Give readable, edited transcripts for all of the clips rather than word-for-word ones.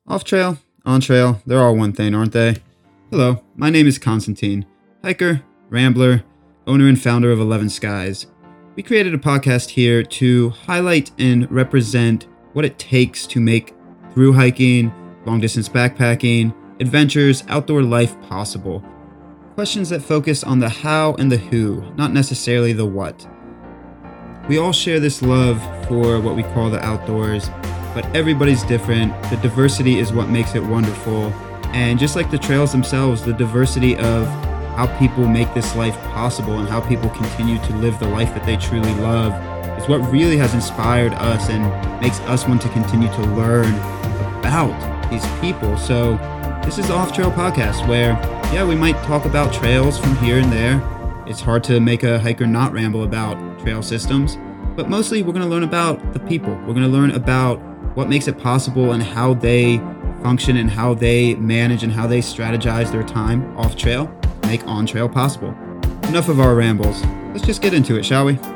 Off trail, on trail, they're all one thing, aren't they? Hello, my name is Constantine, hiker, rambler, owner and founder of 11 Skies. We created a podcast here to highlight and represent what it takes to make through hiking, long distance backpacking, adventures, outdoor life possible. Questions that focus on the how and the who, not necessarily the what. We all share this love for what we call the outdoors, but everybody's different. The diversity is what makes it wonderful. And just like the trails themselves, the diversity of how people make this life possible and how people continue to live the life that they truly love is what really has inspired us and makes us want to continue to learn about these people. So this is the Off Trail Podcast where, we might talk about trails from here and there. It's hard to make a hiker not ramble about trail systems, but mostly we're going to learn about the people. We're going to learn about what makes it possible and how they function and how they manage and how they strategize their time off trail, make on trail possible. Enough of our rambles. Let's just get into it, shall we?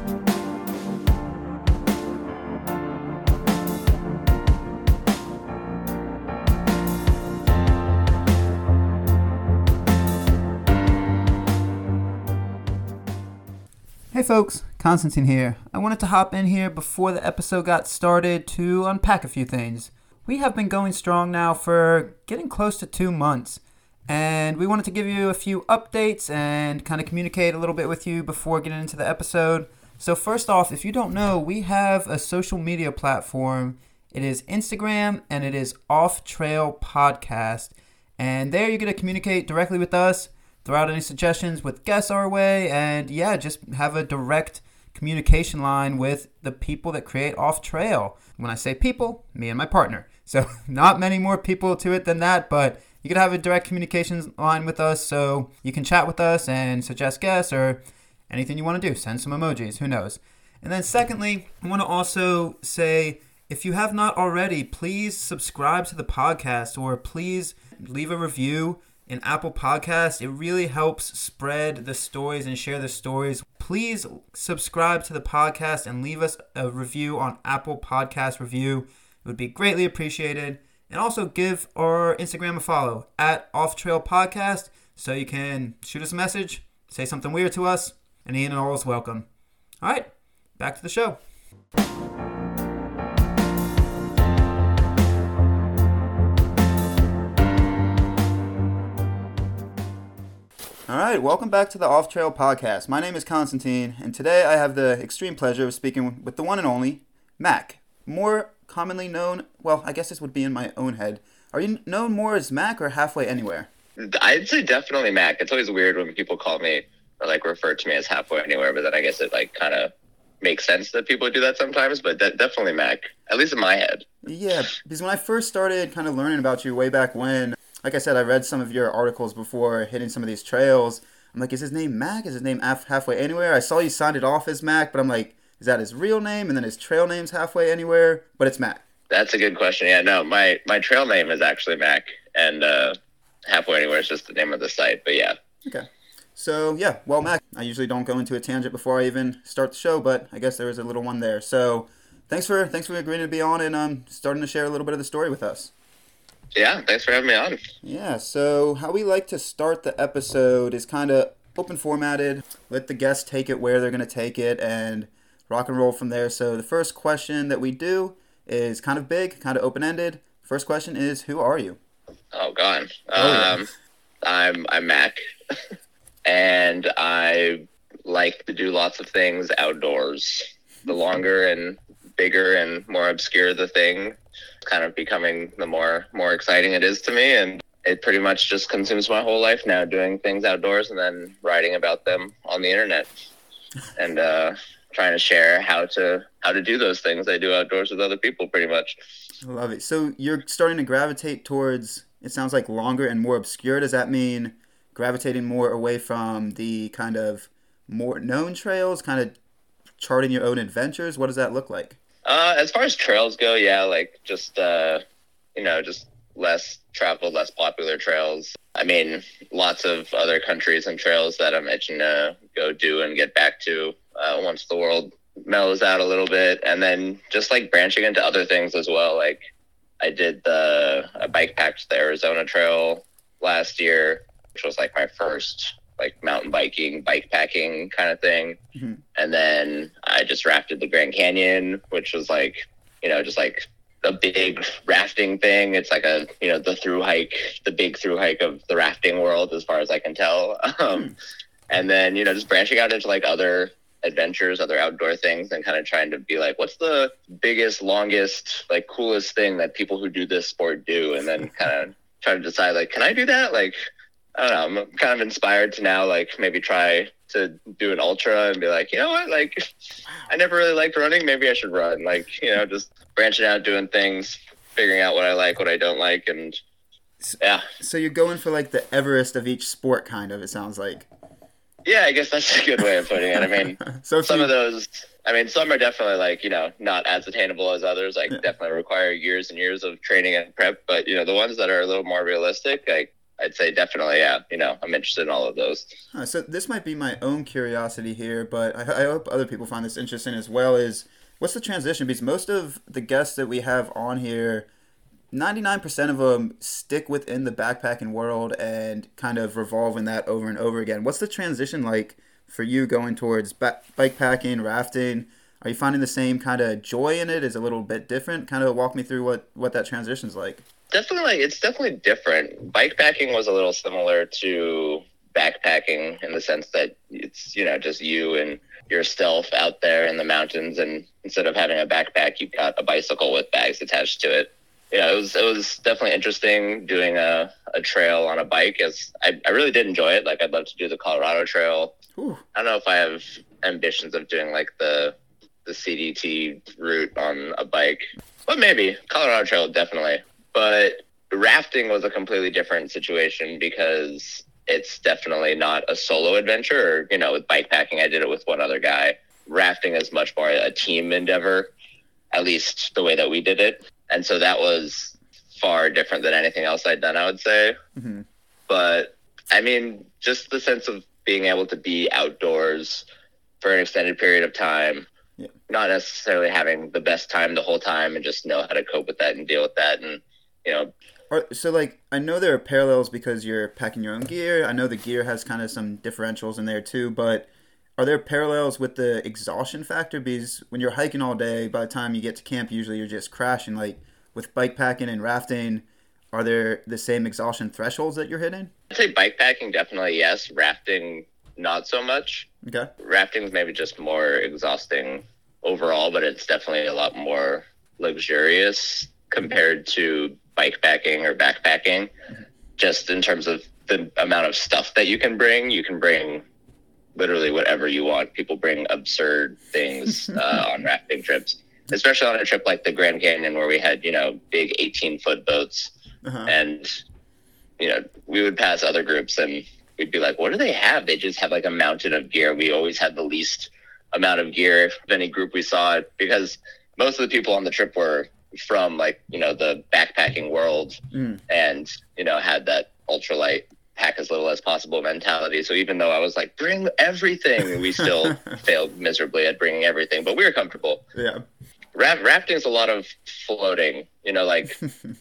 Hey folks, Constantine here. I wanted to hop in here before the episode got started to unpack a few things. We have been going strong now for getting close to 2 months, and we wanted to give you a few updates and kind of communicate a little bit with you before getting into the episode. So first off, if you don't know, we have a social media platform. It is Instagram, and it is Off Trail Podcast, and there you're going to communicate directly with us, throw out any suggestions with guests our way, and just have a direct communication line with the people that create Off Trail. When I say people, me and my partner. So not many more people to it than that, but you could have a direct communications line with us so you can chat with us and suggest guests or anything you want to do. Send some emojis, who knows. And then secondly, I want to also say, if you have not already, please subscribe to the podcast or please leave a review in Apple Podcasts. It really helps spread the stories and share the stories. Please subscribe to the podcast and leave us a review on Apple Podcast Review. It would be greatly appreciated. And also give our Instagram a follow at Off Trail Podcast so you can shoot us a message, say something weird to us, and any and all is welcome. All right, back to the show. All right, welcome back to the Off Trail Podcast. My name is Constantine, and today I have the extreme pleasure of speaking with the one and only Mac. More commonly known, well, I guess this would be in my own head. Are you known more as Mac or Halfway Anywhere? I'd say definitely Mac. It's always weird when people call me or refer to me as Halfway Anywhere, but then I guess it kind of makes sense that people do that sometimes, but definitely Mac, at least in my head. Yeah, because when I first started kind of learning about you way back when, like I said, I read some of your articles before hitting some of these trails. I'm like, is his name Mac? Is his name Halfway Anywhere? I saw you signed it off as Mac, but I'm like, is that his real name? And then his trail name's Halfway Anywhere, but it's Mac. That's a good question. Yeah, no, my trail name is actually Mac, and Halfway Anywhere is just the name of the site, but yeah. Okay. So, well, Mac, I usually don't go into a tangent before I even start the show, but I guess there was a little one there. So, thanks for agreeing to be on and starting to share a little bit of the story with us. Yeah, thanks for having me on. Yeah, so how we like to start the episode is kind of open formatted. Let the guests take it where they're going to take it and rock and roll from there. So the first question that we do is kind of big, kind of open-ended. First question is, who are you? Oh, God. I'm Mac, and I like to do lots of things outdoors. The longer and bigger and more obscure the thing, kind of becoming the more exciting it is to me, and it pretty much just consumes my whole life now, doing things outdoors and then writing about them on the internet and trying to share how to do those things I do outdoors with other people, pretty much. I love it. So you're starting to gravitate towards, it sounds like, longer and more obscure. Does that mean gravitating more away from the kind of more known trails, kind of charting your own adventures? What does that look like? As far as trails go, just less traveled, less popular trails. I mean, lots of other countries and trails that I'm itching to go do and get back to once the world mellows out a little bit. And then just branching into other things as well, I did I bike packed the Arizona Trail last year, which was like my first like mountain biking, bike packing kind of thing. Mm-hmm. And then I just rafted the Grand Canyon, which was like, just like a big rafting thing. It's like the big through hike of the rafting world, as far as I can tell. And then, just branching out into like other adventures, other outdoor things, and kind of trying to be like, what's the biggest, longest, like coolest thing that people who do this sport do? And then kind of try to decide, like, can I do that? Like, I don't know, I'm kind of inspired to now, like, maybe try to do an ultra and be like, you know what, like, I never really liked running, maybe I should run. Like, just branching out, doing things, figuring out what I like, what I don't like, and yeah. So you're going for like the Everest of each sport, kind of, it sounds like. Yeah, I guess that's a good way of putting it. I mean, so some of those, some are definitely like, not as attainable as others, like definitely require years and years of training and prep. But, the ones that are a little more realistic, like, I'd say definitely, yeah, I'm interested in all of those. So this might be my own curiosity here, but I hope other people find this interesting as well, is what's the transition? Because most of the guests that we have on here, 99% of them stick within the backpacking world and kind of revolve in that over and over again. What's the transition like for you going towards bike packing, rafting? Are you finding the same kind of joy in it? Is it a little bit different? Kind of walk me through what that transition's like. Definitely, it's definitely different. Bike packing was a little similar to backpacking in the sense that it's, just you and yourself out there in the mountains. And instead of having a backpack, you've got a bicycle with bags attached to it. It was definitely interesting doing a trail on a bike. As I really did enjoy it. Like, I'd love to do the Colorado Trail. Ooh. I don't know if I have ambitions of doing like the CDT route on a bike, but maybe Colorado Trail, definitely. But rafting was a completely different situation because it's definitely not a solo adventure. Or, with bike packing, I did it with one other guy. Rafting is much more a team endeavor, at least the way that we did it. And so that was far different than anything else I'd done, I would say. Mm-hmm. But, just the sense of being able to be outdoors for an extended period of time, not necessarily having the best time the whole time, and just know how to cope with that and deal with that. And, So, like, I know there are parallels because you're packing your own gear. I know the gear has kind of some differentials in there too, but are there parallels with the exhaustion factor? Because when you're hiking all day, by the time you get to camp, usually you're just crashing. Like, with bike packing and rafting, are there the same exhaustion thresholds that you're hitting? I'd say bike packing, definitely yes. Rafting, not so much. Okay. Rafting's maybe just more exhausting overall, but it's definitely a lot more luxurious compared to bike packing or backpacking. Mm-hmm. Just in terms of the amount of stuff that you can bring literally whatever you want. People bring absurd things on rafting trips, especially on a trip like the Grand Canyon where we had, big 18-foot boats. Uh-huh. And, we would pass other groups and we'd be like, what do they have? They just have like a mountain of gear. We always had the least amount of gear of any group we saw, because most of the people on the trip were from like, the backpacking world and, had that ultralight, pack as little as possible mentality. So even though I was like, bring everything, we still failed miserably at bringing everything, but we were comfortable. Yeah. Rafting is a lot of floating, like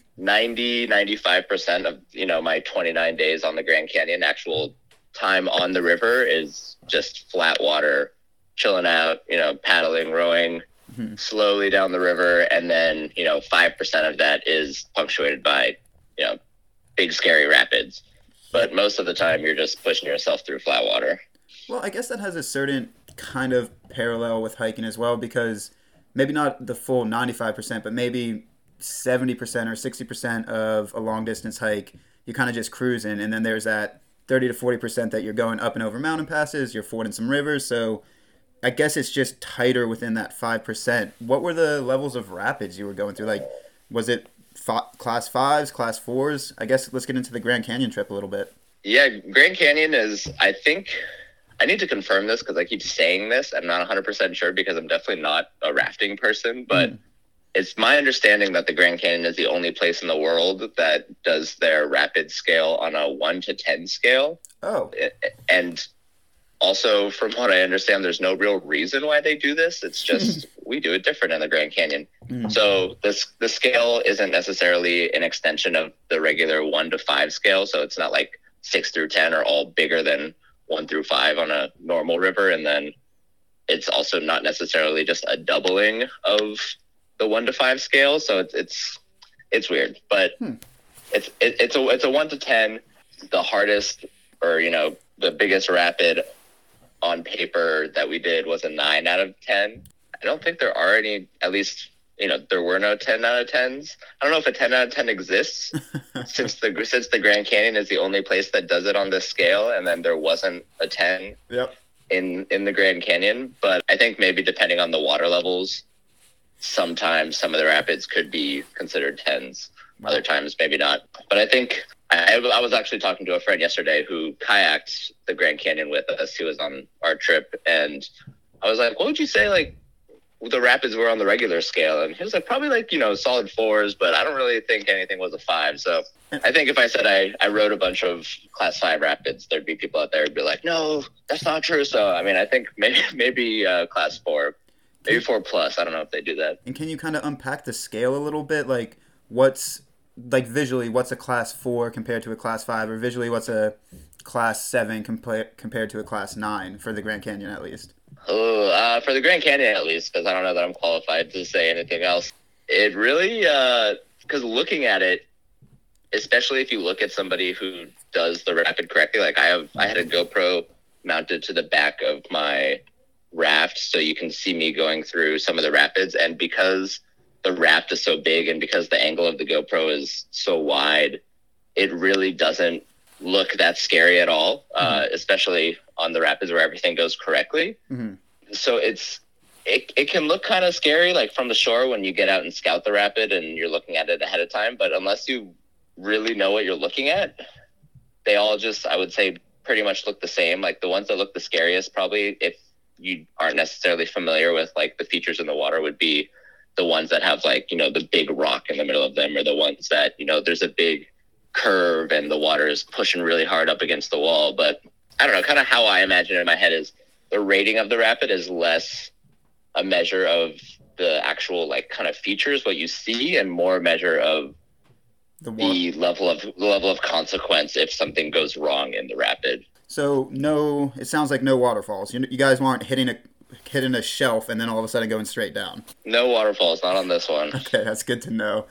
95% of, my 29 days on the Grand Canyon, actual time on the river is just flat water, chilling out, paddling, rowing slowly down the river. And then, 5% of that is punctuated by, big scary rapids. But most of the time you're just pushing yourself through flat water. Well, I guess that has a certain kind of parallel with hiking as well, because maybe not the full 95%, but maybe 70% or 60% of a long distance hike, you kind of just cruising. And then there's that 30 to 40% that you're going up and over mountain passes, you're fording some rivers. So I guess it's just tighter within that 5%. What were the levels of rapids you were going through? Like, was it class 5s, class 4s? I guess let's get into the Grand Canyon trip a little bit. Yeah, Grand Canyon is, I think, I need to confirm this because I keep saying this. I'm not 100% sure because I'm definitely not a rafting person, but it's my understanding that the Grand Canyon is the only place in the world that does their rapid scale on a 1 to 10 scale. Oh. And also, from what I understand, there's no real reason why they do this. It's just we do it different in the Grand Canyon. So the scale isn't necessarily an extension of the regular 1 to 5 scale. So it's not like 6 through 10 are all bigger than 1 through 5 on a normal river. And then it's also not necessarily just a doubling of the 1 to 5 scale. So it's weird, but it's a 1 to 10. The hardest, or, the biggest rapid on paper that we did was a 9 out of 10. I don't think there are any, at least, there were no 10 out of 10s. I don't know if a 10 out of 10 exists since the Grand Canyon is the only place that does it on this scale. And then there wasn't a 10 in the Grand Canyon. But I think maybe depending on the water levels, sometimes some of the rapids could be considered 10s. Other times, maybe not. But I think I was actually talking to a friend yesterday who kayaked the Grand Canyon with us. He was on our trip, and I was like, what would you say, like, the rapids were on the regular scale? And he was like, probably, like, solid 4s, but I don't really think anything was a 5. So I think if I said I rode a bunch of class 5 rapids, there'd be people out there who'd be like, no, that's not true. So, I mean, I think maybe class 4, maybe 4 plus. I don't know if they do that. And can you kind of unpack the scale a little bit? Like, visually, what's a class 4 compared to a class 5, or visually what's a class 7 compared to a class 9 for the Grand Canyon at least? For the Grand Canyon at least, because I don't know that I'm qualified to say anything else. It really, because looking at it, especially if you look at somebody who does the rapid correctly, like I had a GoPro mounted to the back of my raft, so you can see me going through some of the rapids, and because the raft is so big and because the angle of the GoPro is so wide, it really doesn't look that scary at all, especially on the rapids where everything goes correctly. So it can look kind of scary, like from the shore when you get out and scout the rapid and you're looking at it ahead of time. But unless you really know what you're looking at, they all just, I would say, pretty much look the same. Like the ones that look the scariest, probably if you aren't necessarily familiar with like the features in the water, would be the ones that have like, the big rock in the middle of them, or the ones that, there's a big curve and the water is pushing really hard up against the wall. But I don't know, kind of how I imagine it in my head is the rating of the rapid is less a measure of the actual like kind of features, what you see, and more a measure of the level of consequence if something goes wrong in the rapid. So it sounds like no waterfalls. You guys weren't hitting a shelf and then all of a sudden going straight down. No waterfalls, not on this one. Okay, that's good to know.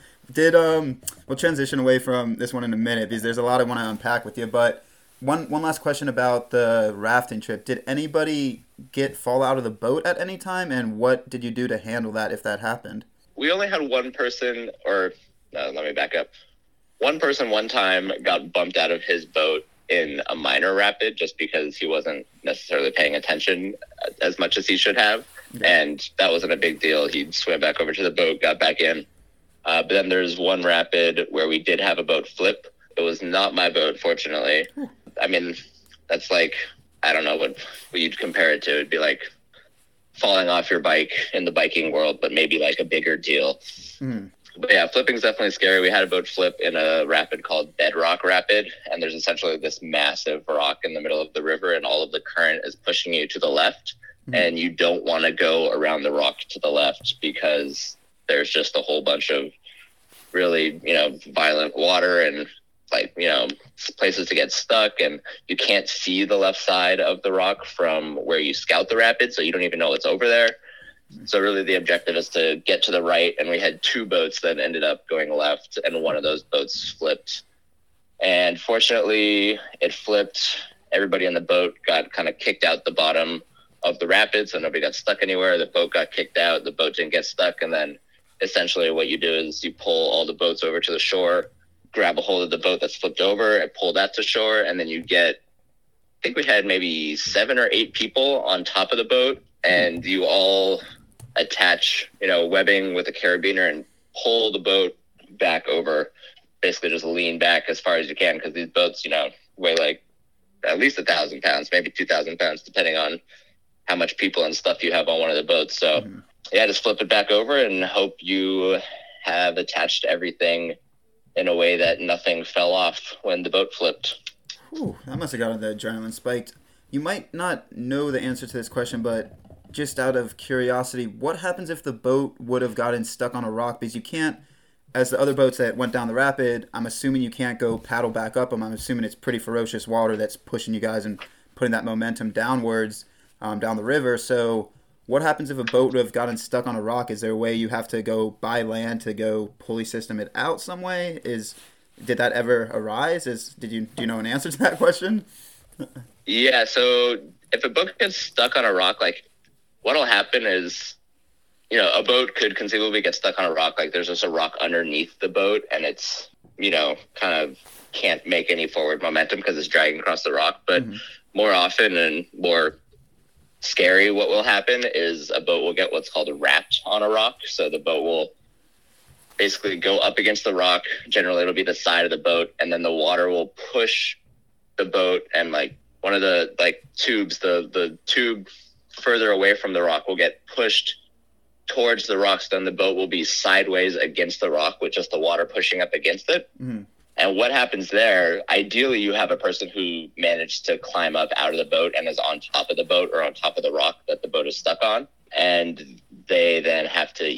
We'll transition away from this one in a minute because there's a lot I want to unpack with you. But one last question about the rafting trip. Did anybody fall out of the boat at any time, and what did you do to handle that if that happened? We only had one person, let me back up. One person one time got bumped out of his boat in a minor rapid just because he wasn't necessarily paying attention as much as he should have. Okay. And that wasn't a big deal. He swam back over to the boat, got back in. But then there's one rapid where we did have a boat flip. It was not my boat, fortunately. I mean, that's like, I don't know what you'd compare it to. It'd be like falling off your bike in the biking world, but maybe like a bigger deal. But yeah, flipping's definitely scary. We had a boat flip in a rapid called Bedrock Rapid, and there's essentially this massive rock in the middle of the river, and all of the current is pushing you to the left, and you don't want to go around the rock to the left because there's just a whole bunch of really, violent water and like, places to get stuck, and you can't see the left side of the rock from where you scout the rapid, so you don't even know what's over there. So really the objective is to get to the right, and we had 2 boats that ended up going left, and one of those boats flipped. And fortunately, it flipped. Everybody in the boat got kind of kicked out the bottom of the rapids, so nobody got stuck anywhere. The boat got kicked out, the boat didn't get stuck, and then essentially what you do is you pull all the boats over to the shore, grab a hold of the boat that's flipped over, and pull that to shore, and then you get, I think we had maybe 7 or 8 people on top of the boat, and you all attach, webbing with a carabiner and pull the boat back over. Basically just lean back as far as you can, because these boats, weigh like at least 1,000 pounds, maybe 2,000 pounds, depending on how much people and stuff you have on one of the boats. So yeah, just flip it back over and hope you have attached everything in a way that nothing fell off when the boat flipped. Ooh, that must have gotten the adrenaline spiked. You might not know the answer to this question, but just out of curiosity, what happens if the boat would have gotten stuck on a rock? Because you can't, as the other boats that went down the rapid, I'm assuming you can't go paddle back up them. I'm assuming it's pretty ferocious water that's pushing you guys and putting that momentum downwards down the river. So what happens if a boat would have gotten stuck on a rock? Is there a way you have to go by land to go pulley system it out some way? Did that ever arise? Do you know an answer to that question? Yeah, so if a boat gets stuck on a rock, like what'll happen is, a boat could conceivably get stuck on a rock. Like there's just a rock underneath the boat and it's, kind of can't make any forward momentum because it's dragging across the rock. But more often and more scary, what will happen is a boat will get what's called wrapped on a rock. So the boat will basically go up against the rock. Generally, it'll be the side of the boat, and then the water will push the boat, and like one of the tubes, the tube further away from the rock will get pushed towards the rocks. Then the boat will be sideways against the rock with just the water pushing up against it. And what happens there, ideally you have a person who managed to climb up out of the boat and is on top of the boat or on top of the rock that the boat is stuck on. And they then have to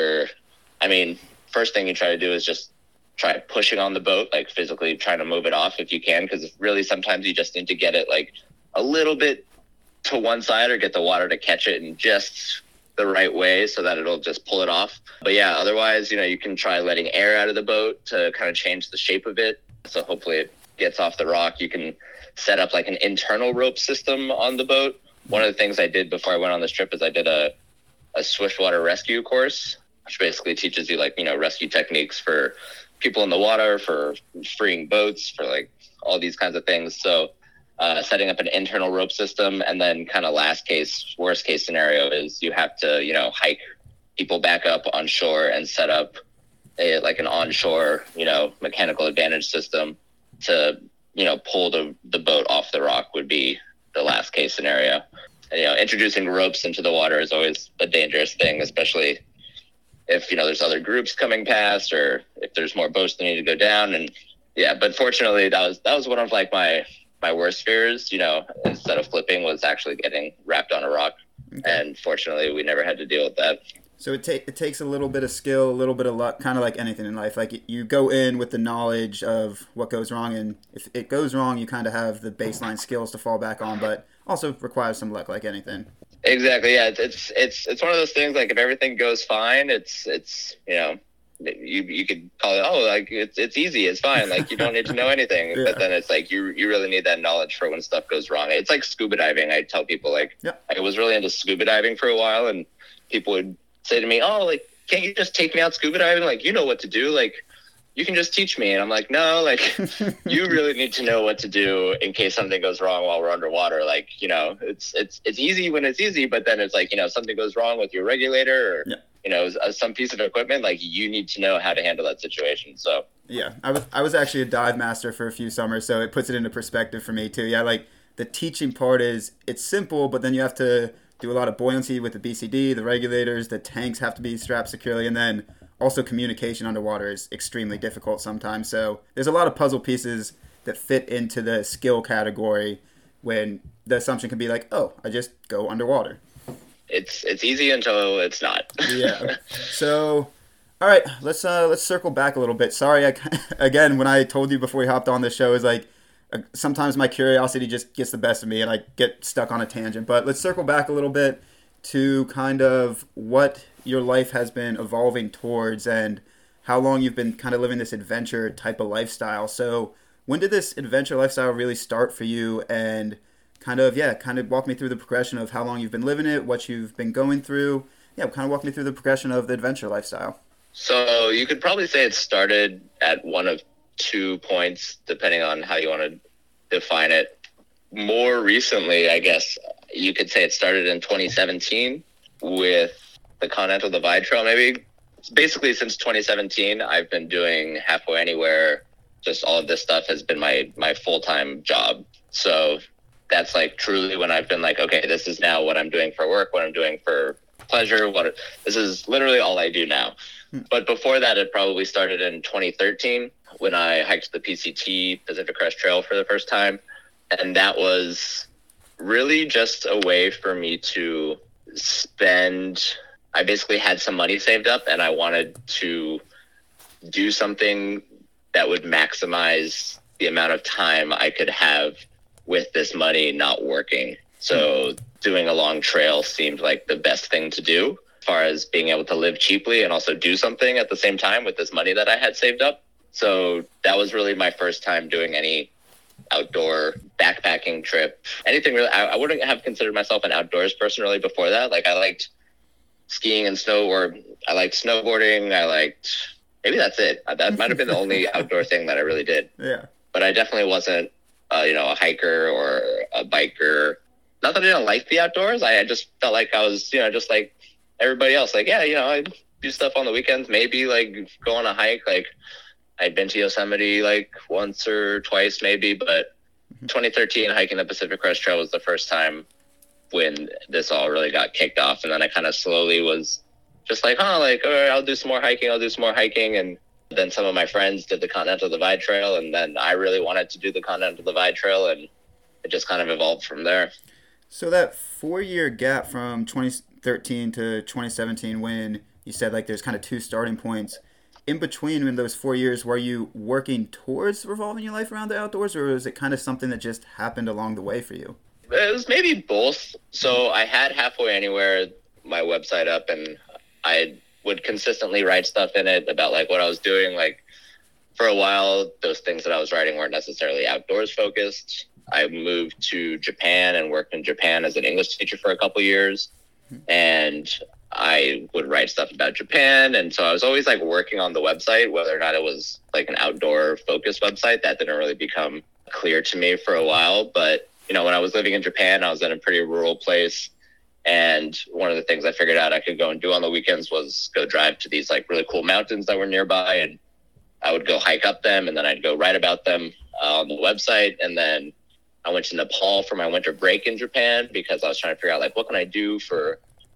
first thing you try to do is just try pushing on the boat, like physically trying to move it off if you can, because really sometimes you just need to get it like a little bit to one side or get the water to catch it in just the right way so that it'll just pull it off. But yeah, otherwise, you can try letting air out of the boat to kind of change the shape of it. So hopefully it gets off the rock. You can set up like an internal rope system on the boat. One of the things I did before I went on this trip is I did a swiftwater rescue course, which basically teaches you rescue techniques for people in the water, for freeing boats, for like all these kinds of things. So setting up an internal rope system, and then kind of worst case scenario is you have to, hike people back up on shore and set up an onshore, mechanical advantage system to, pull the boat off the rock would be the last case scenario. And, introducing ropes into the water is always a dangerous thing, especially if, there's other groups coming past or if there's more boats that need to go down. And yeah, but fortunately that was one of like my worst fears, instead of flipping, was actually getting wrapped on a rock. Okay. And fortunately we never had to deal with that. So it takes a little bit of skill, a little bit of luck, kind of like anything in life. Like you go in with the knowledge of what goes wrong, and if it goes wrong, you kind of have the baseline skills to fall back on, but also requires some luck like anything. Exactly. Yeah. It's one of those things, like if everything goes fine, it's you could call it, it's easy, it's fine, like you don't need to know anything. Yeah. But then it's like you really need that knowledge for when stuff goes wrong. It's like scuba diving. I tell people I was really into scuba diving for a while, and people would say to me, can't you just take me out scuba diving? Like, you know what to do, like you can just teach me. And I'm like, no, like you really need to know what to do in case something goes wrong while we're underwater. Like, it's easy when it's easy, but then it's like, something goes wrong with your regulator or some piece of equipment, like you need to know how to handle that situation. So yeah, I was actually a dive master for a few summers, so it puts it into perspective for me too. Yeah, like the teaching part it's simple, but then you have to do a lot of buoyancy with the BCD, the regulators, the tanks have to be strapped securely, and then also communication underwater is extremely difficult sometimes. So there's a lot of puzzle pieces that fit into the skill category when the assumption can be like, oh, I just go underwater. It's easy until it's not. Yeah. So, all right, let's circle back a little bit. Sorry, again, when I told you before we hopped on this show, is like sometimes my curiosity just gets the best of me and I get stuck on a tangent. But let's circle back a little bit to kind of what your life has been evolving towards and how long you've been kind of living this adventure type of lifestyle. So when did this adventure lifestyle really start for you, and kind of walk me through the progression of how long you've been living it, what you've been going through. Yeah, kind of walk me through the progression of the adventure lifestyle. So you could probably say it started at one of 2 points, depending on how you want to define it. More recently, I guess you could say it started in 2017 with the Continental Divide Trail, maybe. Basically, since 2017, I've been doing Halfway Anywhere. Just all of this stuff has been my full-time job. So that's like truly when I've been like, okay, this is now what I'm doing for work, what I'm doing for pleasure. This is literally all I do now. But before that, it probably started in 2013 when I hiked the PCT Pacific Crest Trail for the first time. And that was really just a way for me to I basically had some money saved up and I wanted to do something that would maximize the amount of time I could have with this money not working. So doing a long trail seemed like the best thing to do as far as being able to live cheaply and also do something at the same time with this money that I had saved up. So that was really my first time doing any outdoor backpacking trip. Anything really, I wouldn't have considered myself an outdoors person really before that. Like I liked skiing and I liked snowboarding. Maybe that's it. That might have been the only outdoor thing that I really did. Yeah. But I definitely wasn't, a hiker or a biker. Not that I didn't like the outdoors. I just felt like I was, just like everybody else. Like, yeah, I do stuff on the weekends. Maybe like go on a hike. Like I'd been to Yosemite like once or twice maybe. But 2013 hiking the Pacific Crest Trail was the first time when this all really got kicked off. And then I kind of slowly was just like, all right, I'll do some more hiking. And then some of my friends did the Continental Divide Trail. And then I really wanted to do the Continental Divide Trail. And it just kind of evolved from there. So that 4-year gap from 2013 to 2017, when you said like there's kind of two starting points, in between in those 4 years, were you working towards revolving your life around the outdoors, or was it kind of something that just happened along the way for you? It was maybe both. So I had Halfway Anywhere, my website up, and I would consistently write stuff in it about like what I was doing. Like for a while, those things that I was writing weren't necessarily outdoors focused. I moved to Japan and worked in Japan as an English teacher for a couple years. And I would write stuff about Japan. And so I was always like working on the website, whether or not it was like an outdoor focused website. That didn't really become clear to me for a while. But, when I was living in Japan, I was in a pretty rural place. And one of the things I figured out I could go and do on the weekends was go drive to these like really cool mountains that were nearby. And I would go hike up them, and then I'd go write about them on the website. And then I went to Nepal for my winter break in Japan because I was trying to figure out like, what can I do for,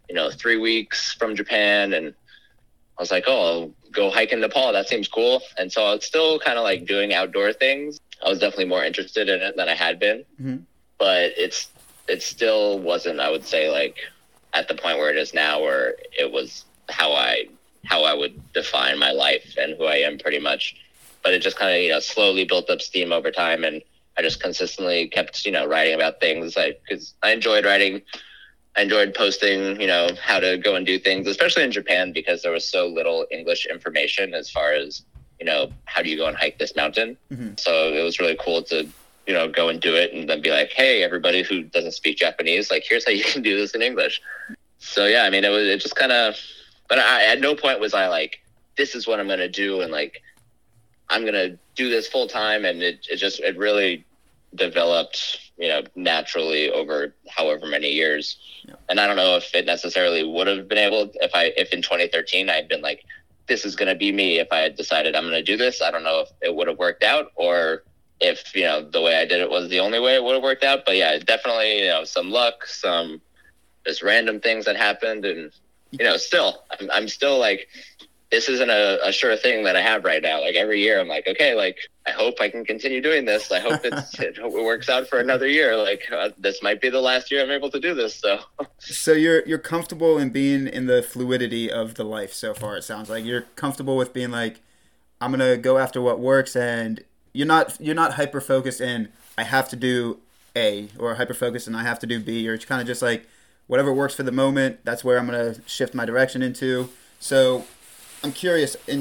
3 weeks from Japan? And I was like, I'll go hike in Nepal. That seems cool. And so I was still kind of like doing outdoor things. I was definitely more interested in it than I had been, but it still wasn't, I would say, like at the point where it is now, where it was how I would define my life and who I am pretty much. But it just kind of, slowly built up steam over time. And I just consistently kept, writing about things because I enjoyed writing. I enjoyed posting, how to go and do things, especially in Japan, because there was so little English information as far as, how do you go and hike this mountain? So it was really cool to, go and do it and then be like, hey, everybody who doesn't speak Japanese, like, here's how you can do this in English. So, yeah, I mean, it just kind of, but at no point was I like, this is what I'm going to do. And like, I'm going to do this full time. And it really developed, naturally over however many years. Yeah. And I don't know if it necessarily would have been able, if in 2013 I'd been like, this is going to be me. If I had decided I'm going to do this, I don't know if it would have worked out, or if, the way I did it was the only way it would have worked out. But yeah, definitely, some luck, some just random things that happened. And, still, I'm still like, this isn't a sure thing that I have right now. Like every year I'm like, okay, like I hope I can continue doing this. I hope it works out for another year. Like this might be the last year I'm able to do this. So you're comfortable in being in the fluidity of the life so far. It sounds like you're comfortable with being like, I'm going to go after what works, and you're not hyper focused in I have to do A, or hyper focused and I have to do B. You're kind of just like whatever works for the moment. That's where I'm going to shift my direction into. So I'm curious, in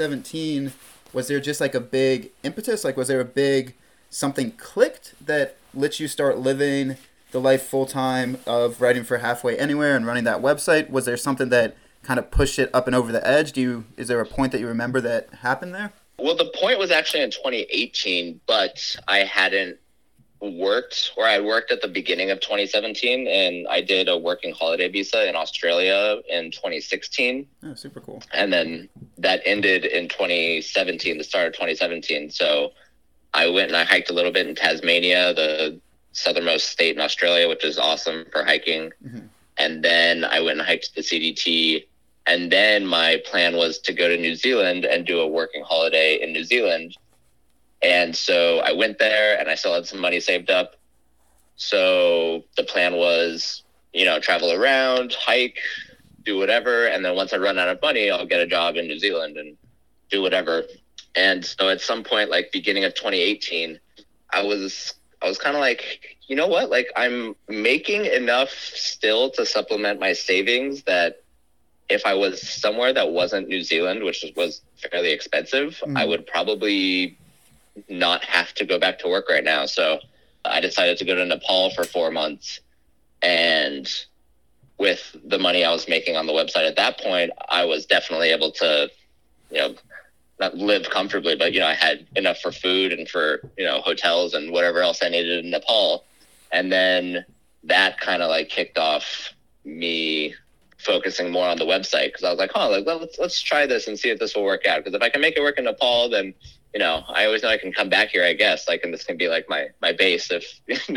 2017, was there just like a big impetus? Like, was there a big something clicked that lets you start living the life full time of writing for Halfway Anywhere and running that website? Was there something that kind of pushed it up and over the edge? Is there a point that you remember that happened there? Well, the point was actually in 2018, but I hadn't worked, or I worked at the beginning of 2017, and I did a working holiday visa in Australia in 2016. Oh, super cool. And then that ended in 2017, the start of 2017. So I went and I hiked a little bit in Tasmania, the southernmost state in Australia, which is awesome for hiking. And then I went and hiked the CDT. And then my plan was to go to New Zealand and do a working holiday in New Zealand. And so I went there and I still had some money saved up. So the plan was travel around, hike, do whatever. And then once I run out of money, I'll get a job in New Zealand and do whatever. And so at some point, like beginning of 2018, I was kind of like, you know what? Like I'm making enough still to supplement my savings that if I was somewhere that wasn't New Zealand, which was fairly expensive, I would probably not have to go back to work right now. So I decided to go to Nepal for 4 months. And with the money I was making on the website at that point, I was definitely able to, not live comfortably, but, I had enough for food and for, hotels and whatever else I needed in Nepal. And then that kind of like kicked off me focusing more on the website, because I was like, let's try this and see if this will work out. Because if I can make it work in Nepal, then, I always know I can come back here, I guess. Like, and this can be like my base if,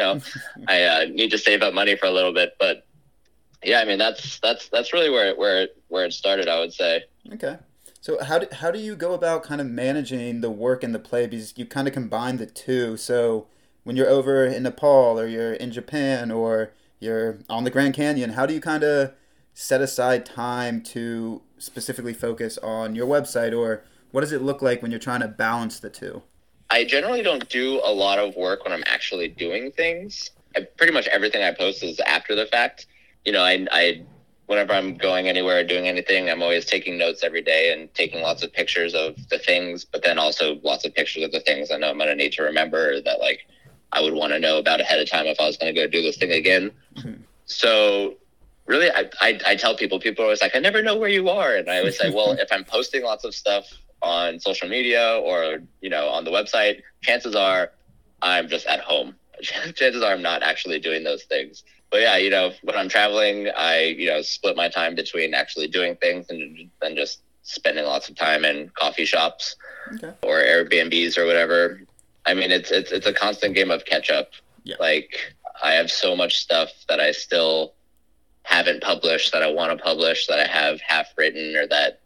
I need to save up money for a little bit. But yeah, I mean, that's really where it started, I would say. Okay. So how do you go about kind of managing the work and the play? Because you kind of combine the two. So when you're over in Nepal or you're in Japan or you're on the Grand Canyon, how do you kind of set aside time to specifically focus on your website, or what does it look like when you're trying to balance the two? I generally don't do a lot of work when I'm actually doing things. Pretty much everything I post is after the fact. I whenever I'm going anywhere or doing anything, I'm always taking notes every day and taking lots of pictures of the things, but then also lots of pictures of the things I know I'm going to need to remember that like I would want to know about ahead of time if I was going to go do this thing again. Mm-hmm. So really, I tell people are always like, I never know where you are. And I always say, well, if I'm posting lots of stuff on social media or, on the website, chances are I'm just at home. Chances are I'm not actually doing those things. But yeah, when I'm traveling, I, split my time between actually doing things and then just spending lots of time in coffee shops or Airbnbs or whatever. I mean, it's a constant game of catch up. Yeah. Like I have so much stuff that I still haven't published that I want to publish, that I have half written, or that,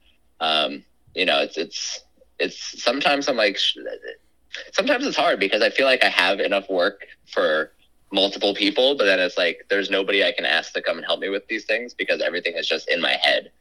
it's sometimes I'm like, sometimes it's hard because I feel like I have enough work for multiple people, but then it's like, there's nobody I can ask to come and help me with these things because everything is just in my head,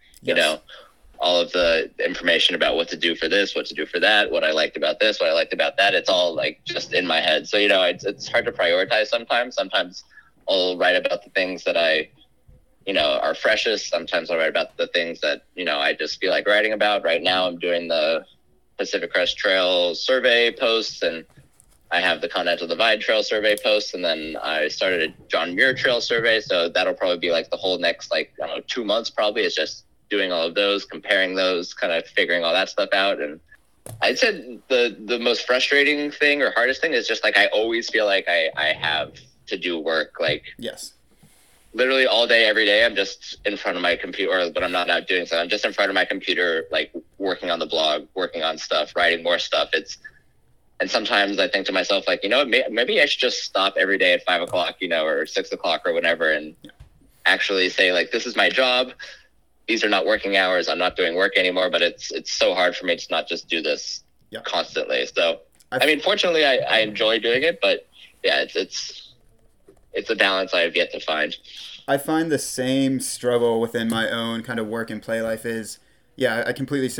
all of the information about what to do for this, what to do for that, what I liked about this, what I liked about that. It's all like just in my head. So, it's hard to prioritize sometimes. Sometimes I'll write about the things that I, are freshest. Sometimes I'll write about the things that, I just feel like writing about. Right now I'm doing the Pacific Crest Trail survey posts, and I have the Continental Divide Trail survey posts, and then I started a John Muir Trail survey. So that'll probably be like the whole next, 2 months probably. It's just doing all of those, comparing those, kind of figuring all that stuff out. And I'd say the most frustrating thing or hardest thing is just like, I always feel like I have to do work. Like, yes, literally all day, every day, I'm just in front of my computer, but I'm not out doing so. I'm just in front of my computer, like working on the blog, working on stuff, writing more stuff. And sometimes I think to myself, like, maybe I should just stop every day at 5 o'clock, or 6 o'clock or whatever, and actually say, like, this is my job. These are not working hours. I'm not doing work anymore, but it's so hard for me to not just do this constantly. So, I mean, fortunately, I enjoy doing it, but yeah, it's a balance I have yet to find. I find the same struggle within my own kind of work and play life is, I completely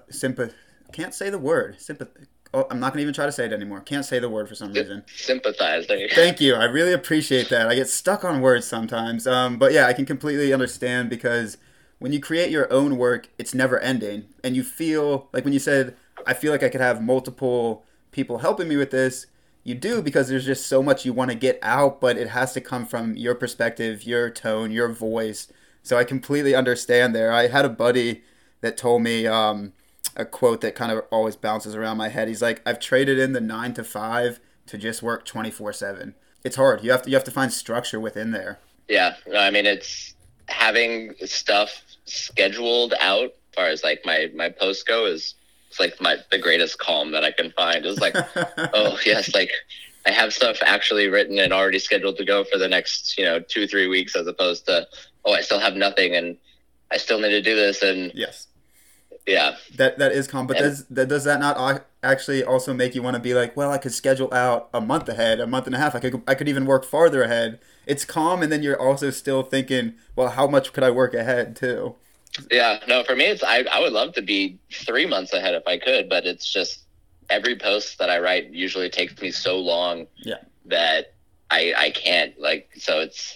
can't say the word. I'm not going to even try to say it anymore. Can't say the word for some reason. Sympathize. Thank you. I really appreciate that. I get stuck on words sometimes. But yeah, I can completely understand, because when you create your own work, it's never ending. And you feel, like when you said, I feel like I could have multiple people helping me with this, you do, because there's just so much you want to get out, but it has to come from your perspective, your tone, your voice. So I completely understand there. I had a buddy that told me a quote that kind of always bounces around my head. He's like, I've traded in the 9 to 5 to just work 24/7. It's hard. You have to find structure within there. Yeah. No, I mean, it's having stuff scheduled out as far as like my posts go is, it's like the greatest calm that I can find. It's like, oh yes, like I have stuff actually written and already scheduled to go for the next, 2-3 weeks, as opposed to, oh, I still have nothing and I still need to do this. And yes, Yeah. That is calm, but does that not actually also make you want to be like, well, I could schedule out a month ahead, a month and a half. I could even work farther ahead. It's calm, and then you're also still thinking, well, how much could I work ahead too? Yeah, no, for me, I would love to be 3 months ahead if I could, but it's just every post that I write usually takes me so long that I can't, like, so it's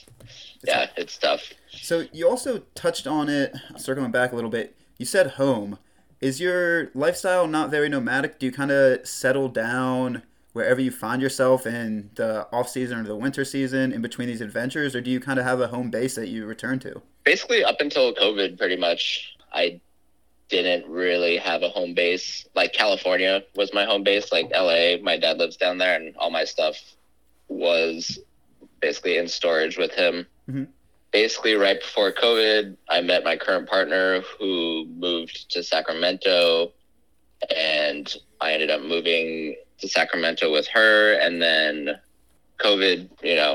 tough. So you also touched on it, circling back a little bit. You said home. Is your lifestyle not very nomadic? Do you kind of settle down wherever you find yourself in the off season or the winter season in between these adventures, or do you kind of have a home base that you return to? Basically, up until COVID, pretty much, I didn't really have a home base. Like, California was my home base, like LA. My dad lives down there, and all my stuff was basically in storage with him. Mm-hmm. Basically, right before COVID, I met my current partner who moved to Sacramento, and I ended up moving to Sacramento with her. And then COVID,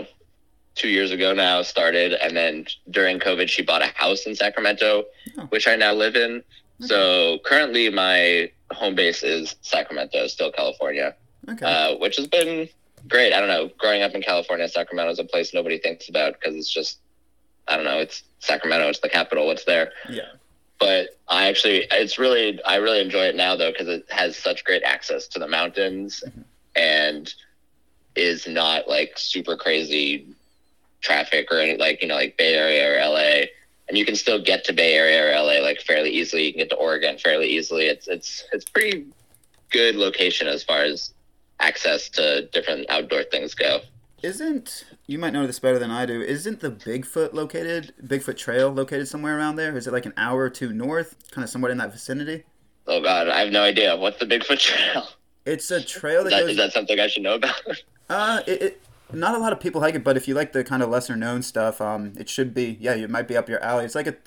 2 years ago now started. And then during COVID, she bought a house in Sacramento, which I now live in. Okay. So currently my home base is Sacramento, still California, which has been great. I don't know. Growing up in California, Sacramento is a place nobody thinks about because it's just, I don't know, it's Sacramento, it's the capital, what's there. Yeah. But I really enjoy it now, though, because it has such great access to the mountains and is not like super crazy traffic or any, like Bay Area or LA. And you can still get to Bay Area or LA like fairly easily. You can get to Oregon fairly easily. It's pretty good location as far as access to different outdoor things go. You might know this better than I do, isn't the Bigfoot Trail located somewhere around there? Is it like an hour or two north, kind of somewhere in that vicinity? Oh, God, I have no idea. What's the Bigfoot Trail? It's a trail Is that something I should know about? Not a lot of people hike it, but if you like the kind of lesser-known stuff, it should be, it might be up your alley. It's like a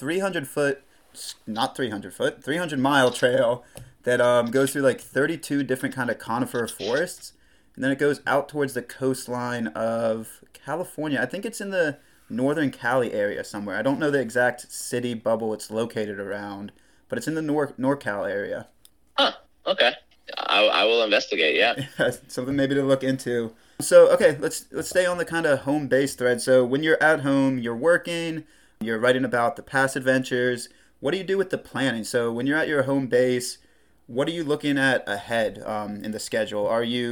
300-mile trail that goes through like 32 different kind of conifer forests. And then it goes out towards the coastline of California. I think it's in the northern Cali area somewhere. I don't know the exact city bubble it's located around, but it's in the NorCal area. Huh, okay. I will investigate, yeah. Something maybe to look into. So, okay, let's stay on the kind of home base thread. So when you're at home, you're working, you're writing about the past adventures. What do you do with the planning? So when you're at your home base, what are you looking at ahead in the schedule?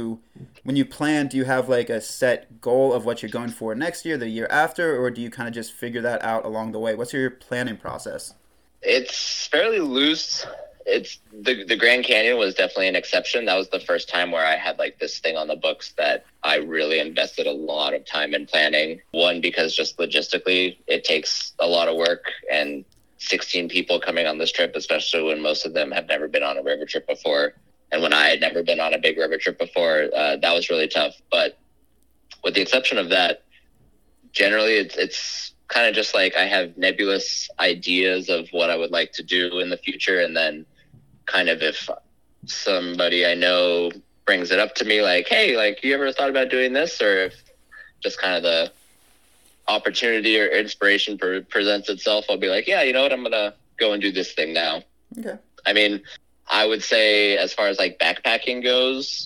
When you plan, do you have like a set goal of what you're going for next year, the year after, or do you kind of just figure that out along the way? What's your planning process? It's fairly loose. It's the Grand Canyon was definitely an exception. That was the first time where I had like this thing on the books that I really invested a lot of time in planning. One, because just logistically, it takes a lot of work, and 16 people coming on this trip, especially when most of them have never been on a river trip before. And when I had never been on a big river trip before, that was really tough. But with the exception of that, generally it's kind of just like I have nebulous ideas of what I would like to do in the future. And then kind of if somebody I know brings it up to me like, hey, like, you ever thought about doing this? Or if just kind of the opportunity or inspiration presents itself, I'll be like, yeah, you know what, I'm gonna go and do this thing now. Okay. I mean, I would say as far as like backpacking goes,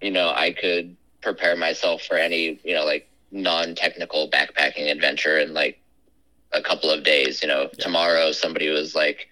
I could prepare myself for any, like non-technical backpacking adventure in like a couple of days. Tomorrow somebody was like,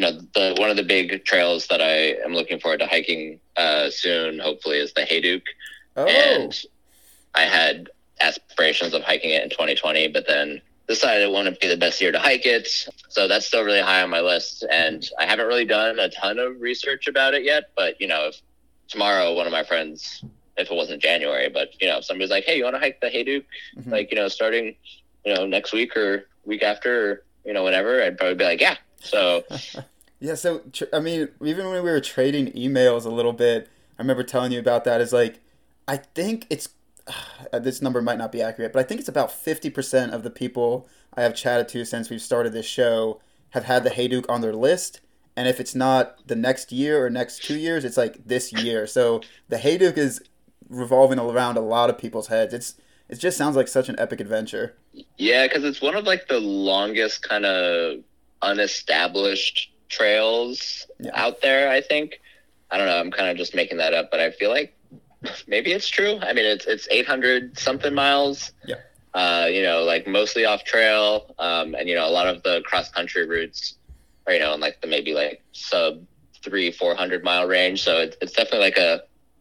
one of the big trails that I am looking forward to hiking soon, hopefully, is the Hayduke. Oh. And I had aspirations of hiking it in 2020, but then decided it wouldn't be the best year to hike it. So that's still really high on my list. And I haven't really done a ton of research about it yet, but if tomorrow one of my friends, if it wasn't January, but if somebody's like, hey, you want to hike the Hayduke? Mm-hmm. Like, starting, next week or week after, or, whenever, I'd probably be like, yeah. So yeah. So, I mean, even when we were trading emails a little bit, I remember telling you about that. Is like, I think it's, this number might not be accurate, but I think it's about 50% of the people I have chatted to since we've started this show have had the Hayduke on their list. And if it's not the next year or next 2 years, it's like this year. So the Hayduke is revolving around a lot of people's heads. It just sounds like such an epic adventure. Yeah, because it's one of like the longest kind of unestablished trails out there, I think. I don't know, I'm kind of just making that up, but I feel like maybe it's true. I mean, it's 800 something miles. Yeah. You know, like mostly off trail. And, you know, a lot of the cross country routes are, you know, in like the maybe like sub 300-400 mile range. So it's definitely like a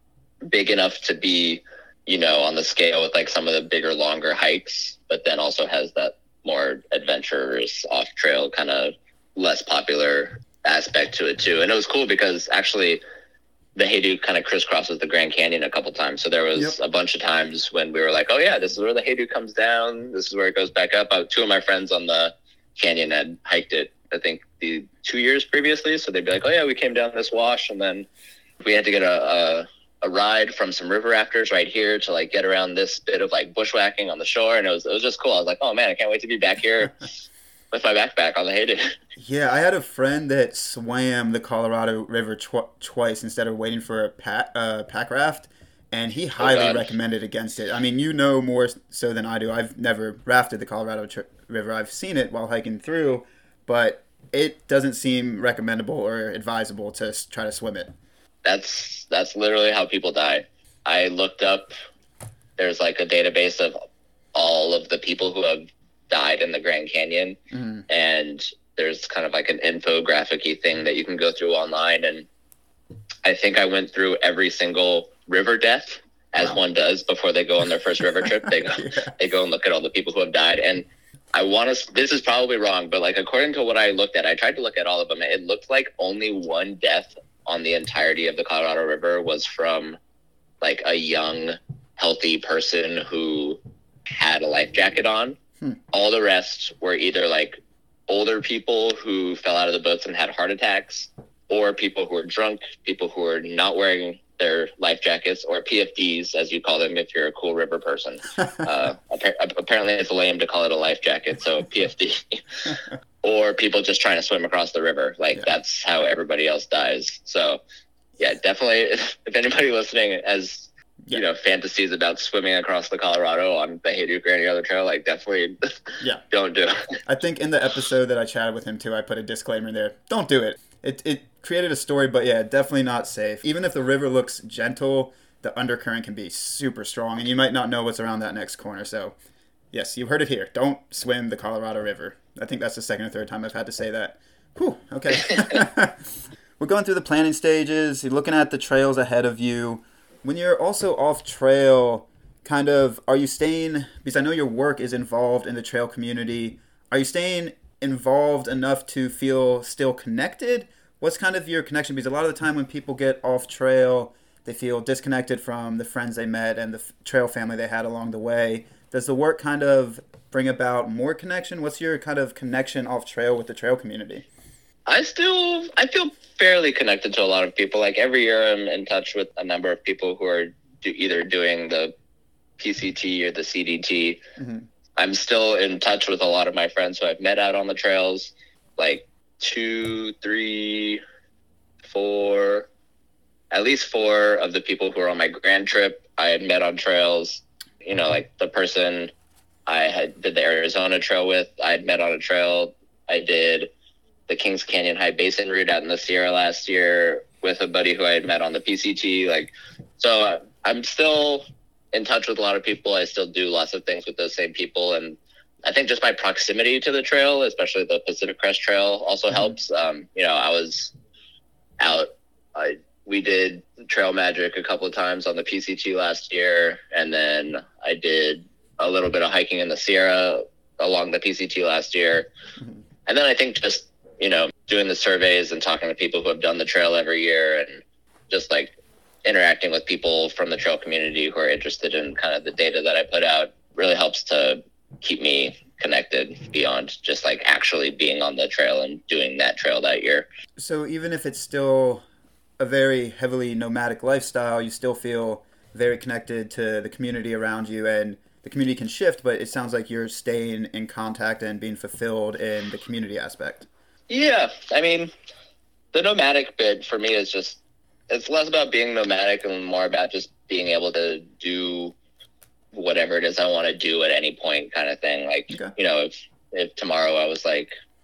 big enough to be, you know, on the scale with like some of the bigger, longer hikes, but then also has that more adventurous off trail kind of less popular aspect to it too. And it was cool because actually the Haydu kind of crisscrosses the Grand Canyon a couple times. So there was a bunch of times when we were like, oh yeah, this is where the Haydu comes down. This is where it goes back up. Two of my friends on the canyon had hiked it, I think the 2 years previously. So they'd be like, oh yeah, we came down this wash and then we had to get a ride from some river rafters right here to like get around this bit of like bushwhacking on the shore. And it was just cool. I was like, oh man, I can't wait to be back here with my backpack on the Haydu. Yeah, I had a friend that swam the Colorado River twice instead of waiting for a pack raft, and he highly recommended against it. I mean, you know more so than I do. I've never rafted the Colorado River. I've seen it while hiking through, but it doesn't seem recommendable or advisable to try to swim it. That's literally how people die. I looked up, there's like a database of all of the people who have died in the Grand Canyon, and there's kind of like an infographic-y thing that you can go through online, and I think I went through every single river death as one does before they go on their first river trip. They go and look at all the people who have died, and I want to, this is probably wrong, but like according to what I looked at, I tried to look at all of them, it looked like only one death on the entirety of the Colorado River was from like a young, healthy person who had a life jacket on. All the rest were either like older people who fell out of the boats and had heart attacks, or people who were drunk, people who were not wearing their life jackets, or PFDs, as you call them if you're a cool river person. Apparently it's lame to call it a life jacket, so PFD. Or people just trying to swim across the river. That's how everybody else dies. So, yeah, definitely, if anybody listening has, you know, fantasies about swimming across the Colorado on the Haydu or any other trail, like, definitely don't do it. I think in the episode that I chatted with him, too, I put a disclaimer there. Don't do it. It created a story, but, yeah, definitely not safe. Even if the river looks gentle, the undercurrent can be super strong, and you might not know what's around that next corner. So, yes, you heard it here. Don't swim the Colorado River. I think that's the second or third time I've had to say that. Whew, okay. We're going through the planning stages. You're looking at the trails ahead of you. When you're also off trail, kind of, are you staying, because I know your work is involved in the trail community, are you staying involved enough to feel still connected? What's kind of your connection? Because a lot of the time when people get off trail, they feel disconnected from the friends they met and the trail family they had along the way. Does the work kind of bring about more connection? What's your kind of connection off trail with the trail community? I feel fairly connected to a lot of people. Like every year I'm in touch with a number of people who are either doing the PCT or the CDT. I'm still in touch with a lot of my friends who I've met out on the trails, like 2, 3, 4, at least 4 of the people who are on my grand trip I had met on trails. You know, like the person I did the Arizona trail with, I had met on a trail. I did the Kings Canyon High Basin route out in the Sierra last year with a buddy who I had met on the PCT. So I'm still in touch with a lot of people. I still do lots of things with those same people. And I think just my proximity to the trail, especially the Pacific Crest Trail, also helps. You know, I was out, we did Trail Magic a couple of times on the PCT last year. And then I did a little bit of hiking in the Sierra along the PCT last year. And then I think just, you know, doing the surveys and talking to people who have done the trail every year and just like interacting with people from the trail community who are interested in kind of the data that I put out really helps to keep me connected beyond just like actually being on the trail and doing that trail that year. So even if it's still a very heavily nomadic lifestyle, you still feel very connected to the community around you, and the community can shift, but it sounds like you're staying in contact and being fulfilled in the community aspect. Yeah, I mean, the nomadic bit for me is just, it's less about being nomadic and more about just being able to do whatever it is I want to do at any point kind of thing. Like, you know, if tomorrow I was like,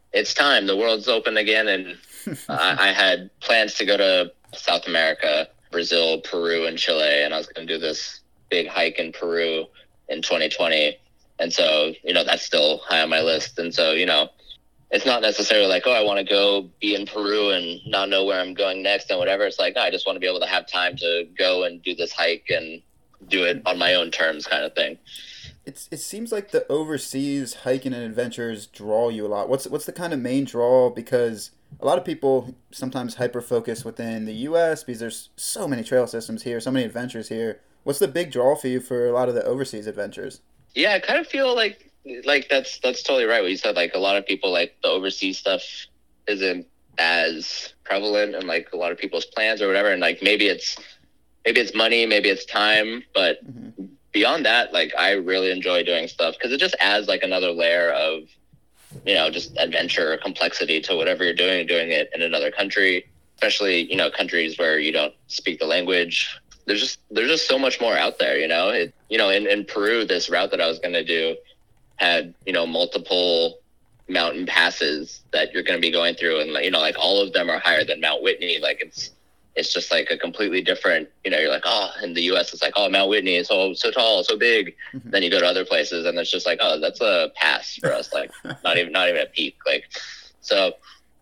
it's time. The world's open again, and I had plans to go to South America, Brazil, Peru, and Chile, and I was going to do this big hike in Peru in 2020. And so, that's still high on my list. And so, it's not necessarily like, oh, I want to go be in Peru and not know where I'm going next and whatever. It's like, no, I just want to be able to have time to go and do this hike and do it on my own terms kind of thing. It seems like the overseas hiking and adventures draw you a lot. What's the kind of main draw? Because a lot of people sometimes hyper-focus within the U.S. because there's so many trail systems here, so many adventures here. What's the big draw for you for a lot of the overseas adventures? Yeah, I kind of feel like that's totally right what you said. Like, a lot of people, like, the overseas stuff isn't as prevalent in, like, a lot of people's plans or whatever. And, like, maybe it's money, maybe it's time, but beyond that, like, I really enjoy doing stuff because it just adds, like, another layer of, just adventure or complexity to whatever you're doing it in another country, especially, countries where you don't speak the language. There's just so much more out there, in Peru, this route that I was going to do had, multiple mountain passes that you're going to be going through. And, like all of them are higher than Mount Whitney. Like, it's just like a completely different, you're like, oh, in the US, it's like, oh, Mount Whitney is so tall, so big. Mm-hmm. Then you go to other places and it's just like, oh, that's a pass for us. Like, not even a peak. Like, so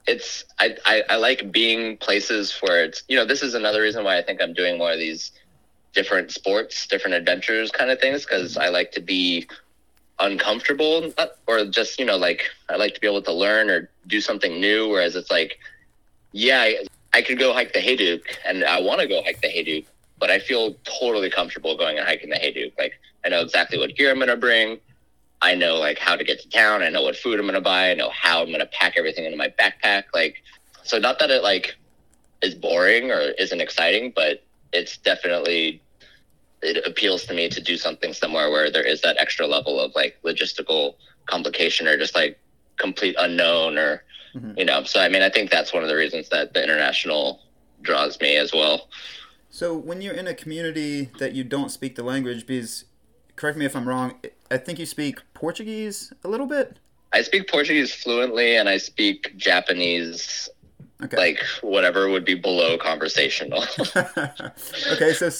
I like being places where it's, this is another reason why I think I'm doing more of these different sports, different adventures kind of things. Cause I like to be uncomfortable or just, like, I like to be able to learn or do something new. Whereas it's like, yeah, I could go hike the Hayduke and I want to go hike the Hayduke, but I feel totally comfortable going and hiking the Hayduke. Like, I know exactly what gear I'm going to bring. I know, like, how to get to town. I know what food I'm going to buy. I know how I'm going to pack everything into my backpack. Like, so not that it, like, is boring or isn't exciting, but it's definitely, it appeals to me to do something somewhere where there is that extra level of, like, logistical complication or just, like, complete unknown or, so, I mean, I think that's one of the reasons that the international draws me as well. So when you're in a community that you don't speak the language, because, correct me if I'm wrong, I think you speak Portuguese a little bit? I speak Portuguese fluently, and I speak Japanese, okay, like, whatever would be below conversational. Okay, so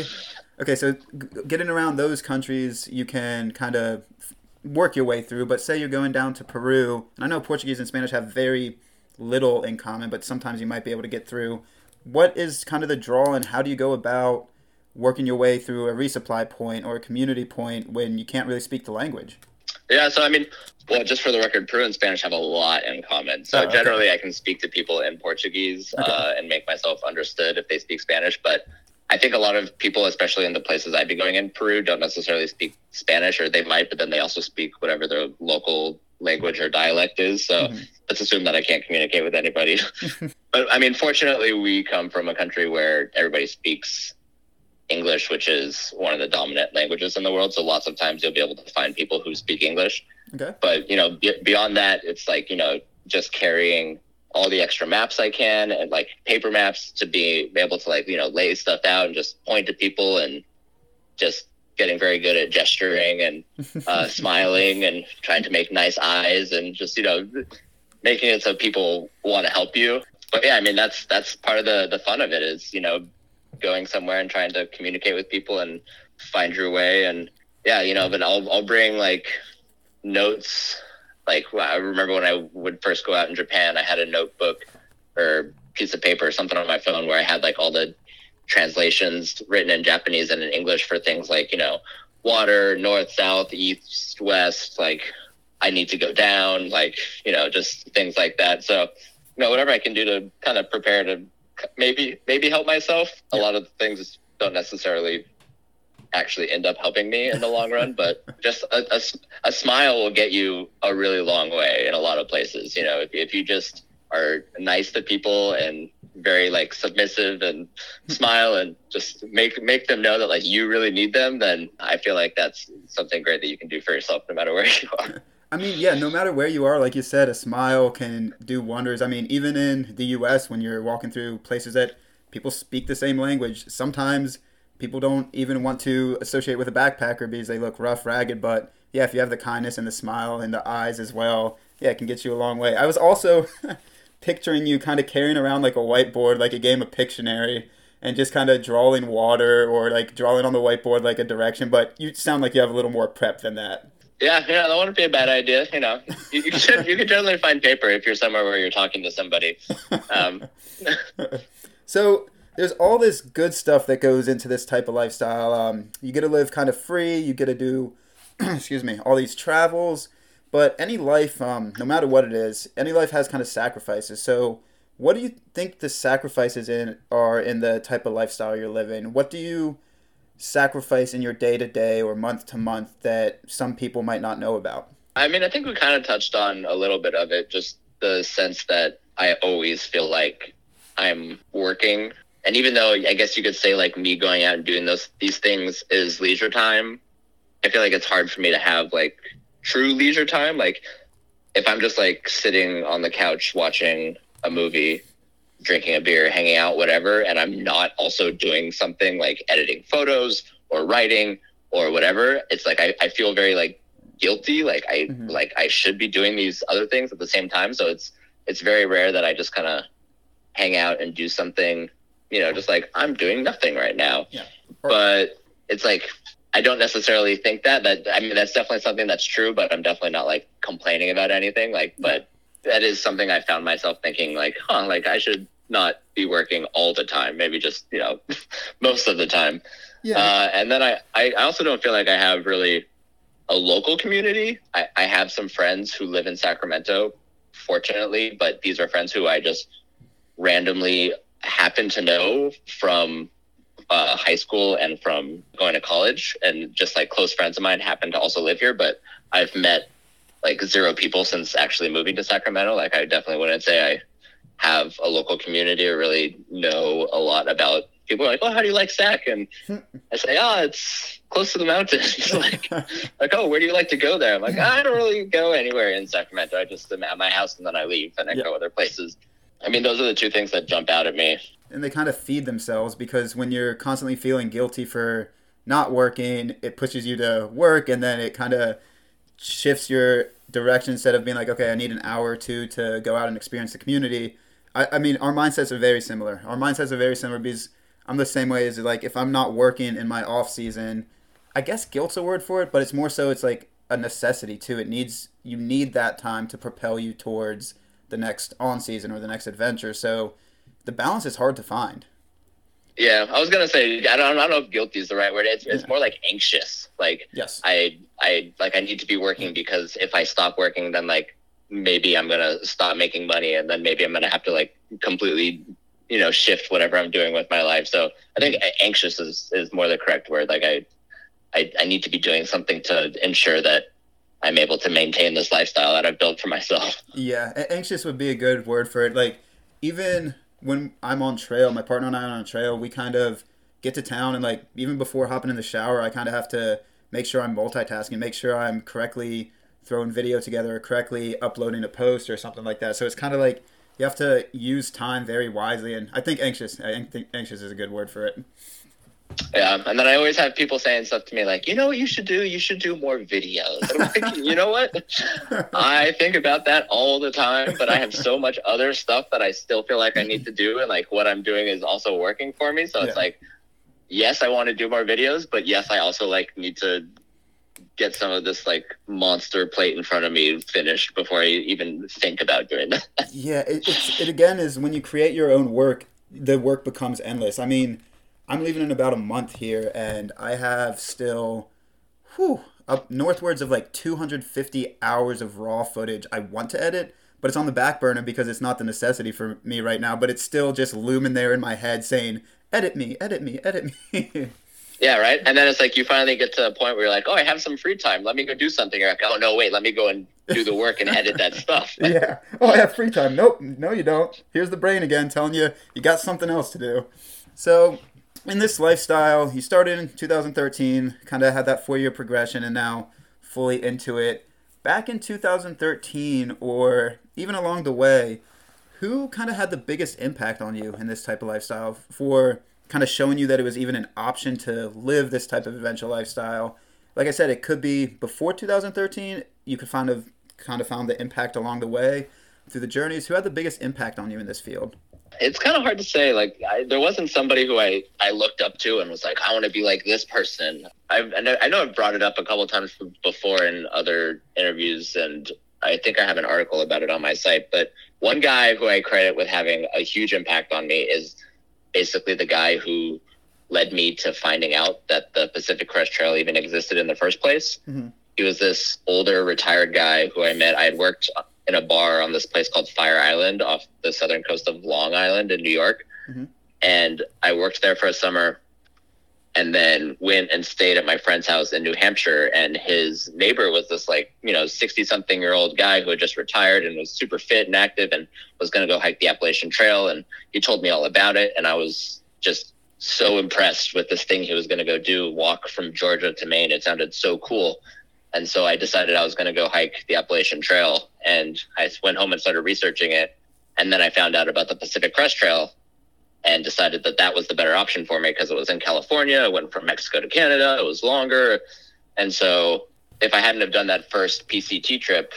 getting around those countries, you can kind of work your way through, but say you're going down to Peru, and I know Portuguese and Spanish have very little in common, but sometimes you might be able to get through. What is kind of the draw, and how do you go about working your way through a resupply point or a community point when you can't really speak the language? Yeah, so I mean, well, just for the record, Peru and Spanish have a lot in common. So generally I can speak to people in Portuguese and make myself understood if they speak Spanish, but I think a lot of people, especially in the places I'd be going in Peru, don't necessarily speak Spanish, or they might, but then they also speak whatever their local language or dialect is. So let's assume that I can't communicate with anybody. But I mean, fortunately, we come from a country where everybody speaks English, which is one of the dominant languages in the world. So lots of times you'll be able to find people who speak English. Okay. But, beyond that, it's like, just carrying all the extra maps I can and, like, paper maps to be able to, like, lay stuff out and just point to people, and just getting very good at gesturing and smiling and trying to make nice eyes and just, making it so people want to help you. But yeah, I mean, that's part of the fun of it is, going somewhere and trying to communicate with people and find your way. And yeah, but I'll bring, like, notes. Like, I remember when I would first go out in Japan, I had a notebook or piece of paper or something on my phone where I had, like, all the translations written in Japanese and in English for things like, water, north, south, east, west, like, I need to go down, like, just things like that. So, whatever I can do to kind of prepare to maybe help myself. A lot of things don't necessarily actually end up helping me in the long run, but just a smile will get you a really long way in a lot of places. If you just are nice to people and very, like, submissive and smile and just make them know that, like, you really need them, then I feel like that's something great that you can do for yourself no matter where you are. I mean, yeah, no matter where you are, like you said, a smile can do wonders. I mean, even in the U.S., when you're walking through places that people speak the same language, sometimes people don't even want to associate with a backpacker because they look rough, ragged. But yeah, if you have the kindness and the smile and the eyes as well, Yeah, it can get you a long way. I was also picturing you kind of carrying around like a whiteboard, like a game of Pictionary, and just kind of drawing water or like drawing on the whiteboard like a direction. But you sound like you have a little more prep than that. Yeah, that wouldn't be a bad idea. You could generally find paper if you're somewhere where you're talking to somebody. So there's all this good stuff that goes into this type of lifestyle. You get to live kind of free. You get to do, excuse me, all these travels. But any life, no matter what it is, any life has kind of sacrifices. So what do you think the sacrifices are in the type of lifestyle you're living? What do you sacrifice in your day-to-day or month-to-month that some people might not know about? I mean, I think we kind of touched on a little bit of it, just the sense that I always feel like I'm working. And even though I guess you could say like me going out and doing these things is leisure time, I feel like it's hard for me to have like true leisure time. Like if I'm just like sitting on the couch watching a movie, drinking a beer, hanging out, whatever, and I'm not also doing something like editing photos or writing or whatever, it's like I feel very like guilty. Like I should be doing these other things at the same time. So it's very rare that I just kind of hang out and do something, just like I'm doing nothing right now. Yeah. But it's like I don't necessarily think that I mean that's definitely something that's true, but I'm definitely not like complaining about anything. Like, but that is something I found myself thinking like, like I should not be working all the time. Maybe just, most of the time. Yeah. And then I also don't feel like I have really a local community. I have some friends who live in Sacramento, fortunately, but these are friends who I just randomly happen to know from high school and from going to college, and just like close friends of mine happen to also live here, but I've met like 0 people since actually moving to Sacramento. Like I definitely wouldn't say I have a local community or really know a lot about people. Are like, oh, how do you like Sac? And I say, it's close to the mountains. like, oh, where do you like to go there? I'm like, I don't really go anywhere in Sacramento. I just am at my house and then I leave and I go other places. I mean, those are the 2 things that jump out at me. And they kind of feed themselves, because when you're constantly feeling guilty for not working, it pushes you to work, and then it kind of shifts your direction. Instead of being like, okay, I need an hour or 2 to go out and experience the community. I mean, our mindsets are very similar. Because I'm the same way. As like, if I'm not working in my off season, I guess guilt's a word for it, but it's more so it's like a necessity too. You need that time to propel you towards the next on season or the next adventure. So the balance is hard to find. Yeah, I was gonna say I don't know if guilty is the right word. It's more like anxious. Like yes, I need to be working, because if I stop working, then like maybe I'm gonna stop making money, and then maybe I'm gonna have to like completely shift whatever I'm doing with my life. So I think anxious is more the correct word. Like I need to be doing something to ensure that I'm able to maintain this lifestyle that I've built for myself. Yeah, anxious would be a good word for it. Like even when I'm on trail, my partner and I are on trail, we kind of get to town, and like even before hopping in the shower, I kind of have to make sure I'm multitasking, make sure I'm correctly throwing video together or correctly uploading a post or something like that. So it's kind of like you have to use time very wisely, and I think anxious is a good word for it. Yeah, and then I always have people saying stuff to me like, you know what you should do? You should do more videos. And I'm like, you know what? I think about that all the time, but I have so much other stuff that I still feel like I need to do, and like what I'm doing is also working for me. So it's like, yes, I want to do more videos, but yes, I also like need to get some of this like monster plate in front of me finished before I even think about doing that. Yeah, it again is when you create your own work, the work becomes endless. I mean, I'm leaving in about a month here, and I have still up northwards of like 250 hours of raw footage I want to edit, but it's on the back burner because it's not the necessity for me right now, but it's still just looming there in my head saying, edit me, edit me, edit me. Yeah, right? And then it's like you finally get to a point where you're like, oh, I have some free time. Let me go do something. You're like, oh, no, wait, let me go and do the work and edit that stuff. Yeah. Oh, I have free time. Nope. No, you don't. Here's the brain again telling you you got something else to do. So in this lifestyle, you started in 2013, kind of had that 4-year progression, and now fully into it. Back in 2013, or even along the way, who kind of had the biggest impact on you in this type of lifestyle for kind of showing you that it was even an option to live this type of adventure lifestyle? Like I said, it could be before 2013. You could kind of found the impact along the way through the journeys? Who had the biggest impact on you in this field? It's kind of hard to say. Like, there wasn't somebody who I looked up to and was like, I want to be like this person. I know I've brought it up a couple of times before in other interviews, and I think I have an article about it on my site. But one guy who I credit with having a huge impact on me is basically the guy who led me to finding out that the Pacific Crest Trail even existed in the first place. Mm-hmm. He was this older retired guy who I met. I had worked in a bar on this place called Fire Island off the southern coast of Long Island in New York. Mm-hmm. And I worked there for a summer and then went and stayed at my friend's house in New Hampshire. And his neighbor was this 60-something-year-old guy who had just retired and was super fit and active and was going to go hike the Appalachian Trail. And he told me all about it. And I was just so impressed with this thing he was going to go do, walk from Georgia to Maine. It sounded so cool. And so I decided I was going to go hike the Appalachian Trail, and I went home and started researching it. And then I found out about the Pacific Crest Trail and decided that that was the better option for me because it was in California. I went from Mexico to Canada. It was longer. And so if I hadn't have done that first PCT trip,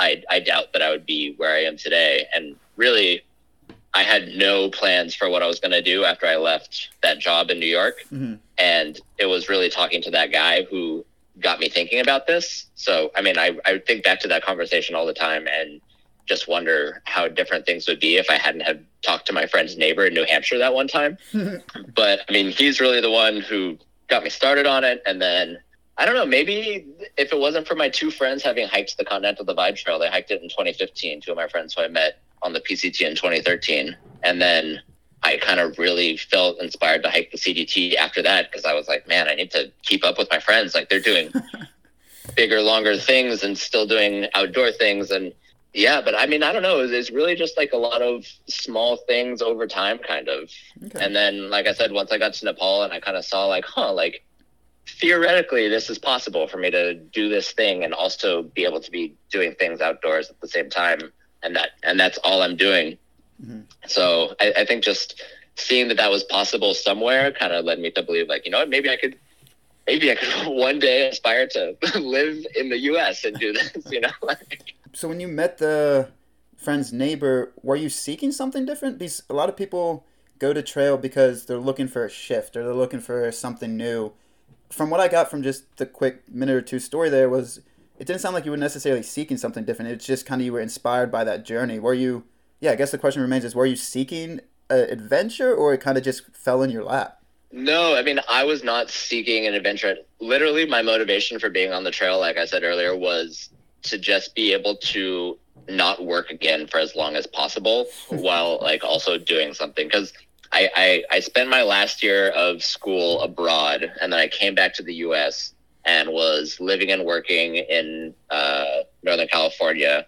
I doubt that I would be where I am today. And really, I had no plans for what I was going to do after I left that job in New York. Mm-hmm. And it was really talking to that guy who got me thinking about this. So, I mean, I think back to that conversation all the time and just wonder how different things would be if I hadn't have talked to my friend's neighbor in New Hampshire that one time. But, I mean, he's really the one who got me started on it. And then, I don't know, maybe if it wasn't for my two friends having hiked the Continental Divide Trail, they hiked it in 2015, two of my friends who I met on the PCT in 2013. And then I kind of really felt inspired to hike the CDT after that because I was like, man, I need to keep up with my friends. Like, they're doing bigger, longer things and still doing outdoor things. And yeah, but I mean, I don't know. It's really just like a lot of small things over time, kind of. Okay. And then, like I said, once I got to Nepal and I kind of saw like, theoretically, this is possible for me to do this thing and also be able to be doing things outdoors at the same time. And that's all I'm doing. Mm-hmm. So I think just seeing that was possible somewhere kind of led me to believe, like, you know what, maybe I could one day aspire to live in the U.S. and do this, you know? So when you met the friend's neighbor, were you seeking something different? A lot of people go to trail because they're looking for a shift or they're looking for something new. From what I got from just the quick minute or two story there was, it didn't sound like you were necessarily seeking something different. It's just kind of you were inspired by that journey. Were you, I guess the question remains is, were you seeking an adventure or it kind of just fell in your lap? No, I mean, I was not seeking an adventure. Literally, my motivation for being on the trail, like I said earlier, was to just be able to not work again for as long as possible while like also doing something. Because I spent my last year of school abroad and then I came back to the U.S. and was living and working in Northern California.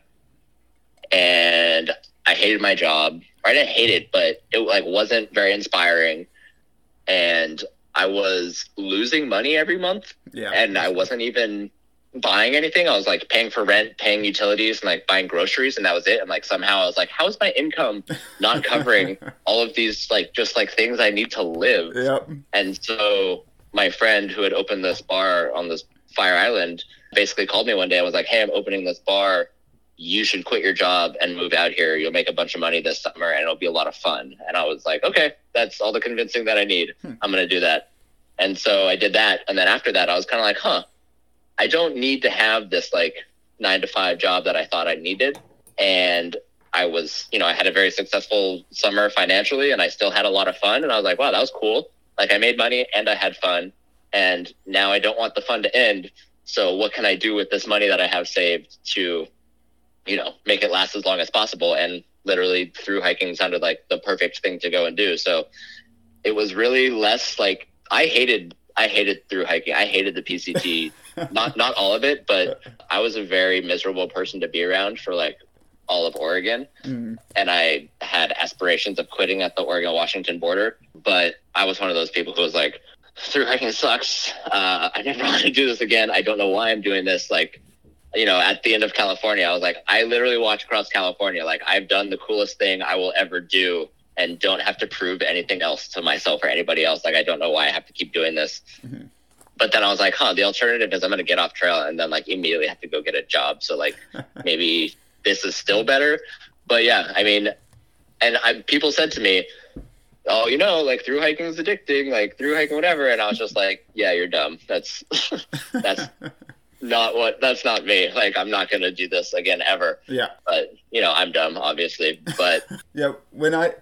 And I hated my job. Or I didn't hate it, but it like wasn't very inspiring. And I was losing money every month. Yeah. And I wasn't even buying anything. I was like paying for rent, paying utilities, and like buying groceries, and that was it. And like somehow I was like, how is my income not covering all of these like just like things I need to live? Yep. And so my friend who had opened this bar on this Fire Island basically called me one day and was like, hey, I'm opening this bar. You should quit your job and move out here. You'll make a bunch of money this summer and it'll be a lot of fun. And I was like, okay, that's all the convincing that I need. I'm going to do that. And so I did that. And then after that, I was kind of like, I don't need to have this like 9-to-5 job that I thought I needed. And I was, I had a very successful summer financially and I still had a lot of fun. And I was like, wow, that was cool. Like I made money and I had fun. And now I don't want the fun to end. So what can I do with this money that I have saved to, make it last as long as possible? And literally through hiking sounded like the perfect thing to go and do. So it was really less like I hated through hiking. I hated the PCT, not all of it, but I was a very miserable person to be around for like all of Oregon. Mm. And I had aspirations of quitting at the Oregon-Washington border. But I was one of those people who was like, through hiking sucks. I never want to do this again. I don't know why I'm doing this. Like, at the end of California, I was like, I literally walked across California. Like, I've done the coolest thing I will ever do and don't have to prove anything else to myself or anybody else. Like, I don't know why I have to keep doing this. Mm-hmm. But then I was like, the alternative is I'm going to get off trail and then like immediately have to go get a job. So like maybe this is still better. But yeah, I mean, and people said to me, oh, like through hiking is addicting, like through hiking, whatever. And I was just like, yeah, you're dumb. That's that's not me. Like, I'm not going to do this again ever. Yeah. But, I'm dumb, obviously. But yeah, when I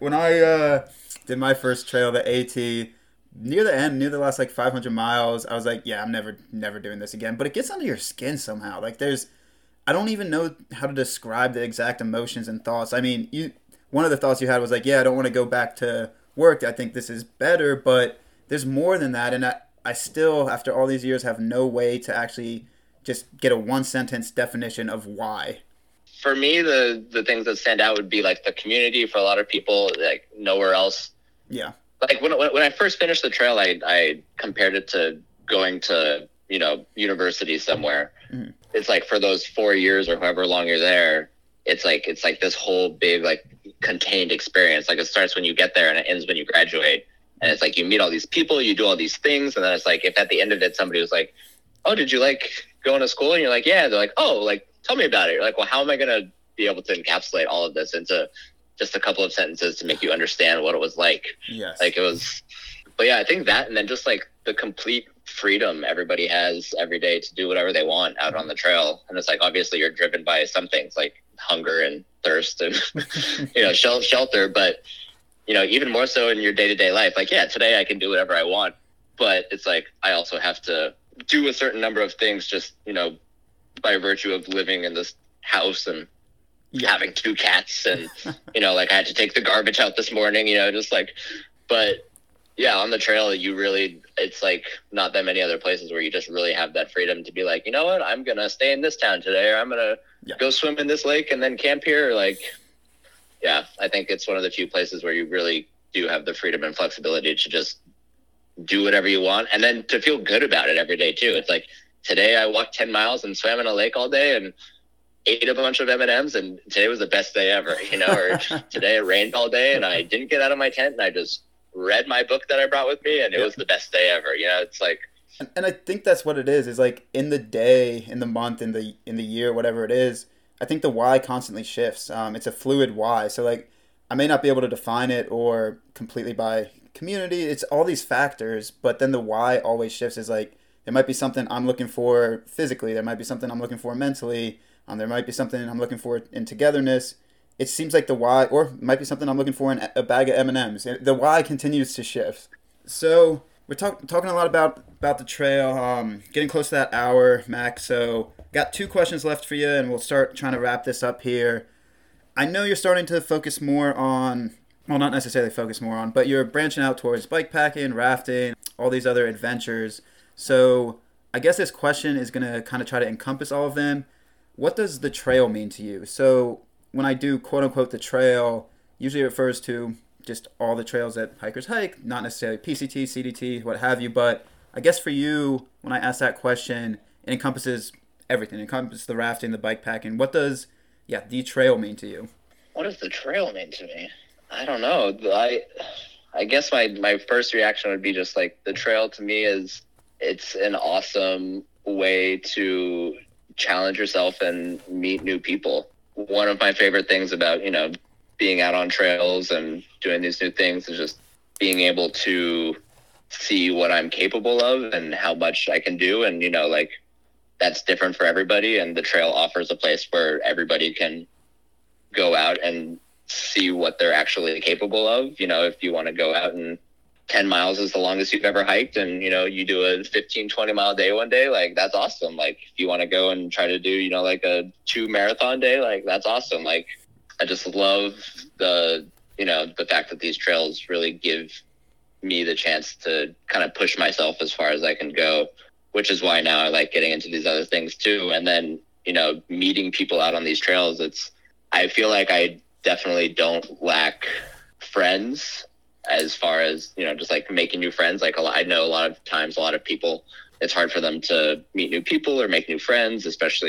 did my first trail, the AT, near the end, near the last like 500 miles, I was like, yeah, I'm never doing this again. But it gets under your skin somehow. Like I don't even know how to describe the exact emotions and thoughts. I mean, one of the thoughts you had was like, yeah, I don't want to go back to work. I think this is better, but there's more than that. And I still, after all these years, have no way to actually just get a one sentence definition of why. For me, the things that stand out would be like the community. For a lot of people, like nowhere else. Yeah. Like when I first finished the trail, I compared it to going to, university somewhere. Mm-hmm. It's like for those 4 years or however long you're there, it's like this whole big, like contained experience. Like it starts when you get there and it ends when you graduate. And it's like, you meet all these people, you do all these things. And then it's like, if at the end of it, somebody was like, oh, did you like going to school? And you're like, yeah. They're like, oh, like, tell me about it. You're like, well, how am I going to be able to encapsulate all of this into just a couple of sentences to make you understand what it was like? Yes. Like it was, but yeah, I think that, and then just like the complete freedom everybody has every day to do whatever they want out on the trail. And it's like, obviously you're driven by some things like hunger and thirst and, shelter, but even more so in your day-to-day life, like, yeah, today I can do whatever I want, but it's like, I also have to do a certain number of things just, by virtue of living in this house and having 2 cats and, like I had to take the garbage out this morning, just like, but yeah, on the trail, it's like not that many other places where you just really have that freedom to be like, you know what, I'm going to stay in this town today, or I'm going to go swim in this lake and then camp here. Like, yeah, I think it's one of the few places where you really do have the freedom and flexibility to just do whatever you want. And then to feel good about it every day too. It's like, today I walked 10 miles and swam in a lake all day and ate a bunch of M&Ms, and today was the best day ever, or today it rained all day and I didn't get out of my tent and I just read my book that I brought with me and it was the best day ever. It's like, and I think that's what it is like in the day, in the month, in the year, whatever it is. I think the why constantly shifts. It's a fluid why. So like, I may not be able to define it or completely by community. It's all these factors, but then the why always shifts. Is like, there might be something I'm looking for physically. There might be something I'm looking for mentally. There might be something I'm looking for in togetherness. It seems like the why, or it might be something I'm looking for in a bag of M&Ms. The why continues to shift. So we're talking a lot about the trail, getting close to that hour, Max. So got 2 questions left for you, and we'll start trying to wrap this up here. I know you're starting to focus more on, well, not necessarily focus more on, but you're branching out towards bike packing, rafting, all these other adventures. So I guess this question is going to kind of try to encompass all of them. What does the trail mean to you? So when I do quote unquote the trail, usually it refers to just all the trails that hikers hike, not necessarily PCT, CDT, what have you. But I guess for you, when I ask that question, it encompasses everything. It encompasses the rafting, the bike packing. What does the trail mean to you? What does the trail mean to me? I don't know. I guess my first reaction would be just like, the trail to me it's an awesome way to challenge yourself and meet new people. One of my favorite things about, being out on trails and doing these new things is just being able to see what I'm capable of and how much I can do. And, like, that's different for everybody. And the trail offers a place where everybody can go out and see what they're actually capable of. If you want to go out and 10 miles is the longest you've ever hiked and, you do a 15, 20 mile day one day, like, that's awesome. Like, if you want to go and try to do, like a 2 marathon day, like, that's awesome. Like, I just love the fact that these trails really give me the chance to kind of push myself as far as I can go, which is why now I like getting into these other things too. And then, meeting people out on these trails, I feel like I definitely don't lack friends as far as, just like making new friends. Like, I know a lot of times, a lot of people, it's hard for them to meet new people or make new friends, especially,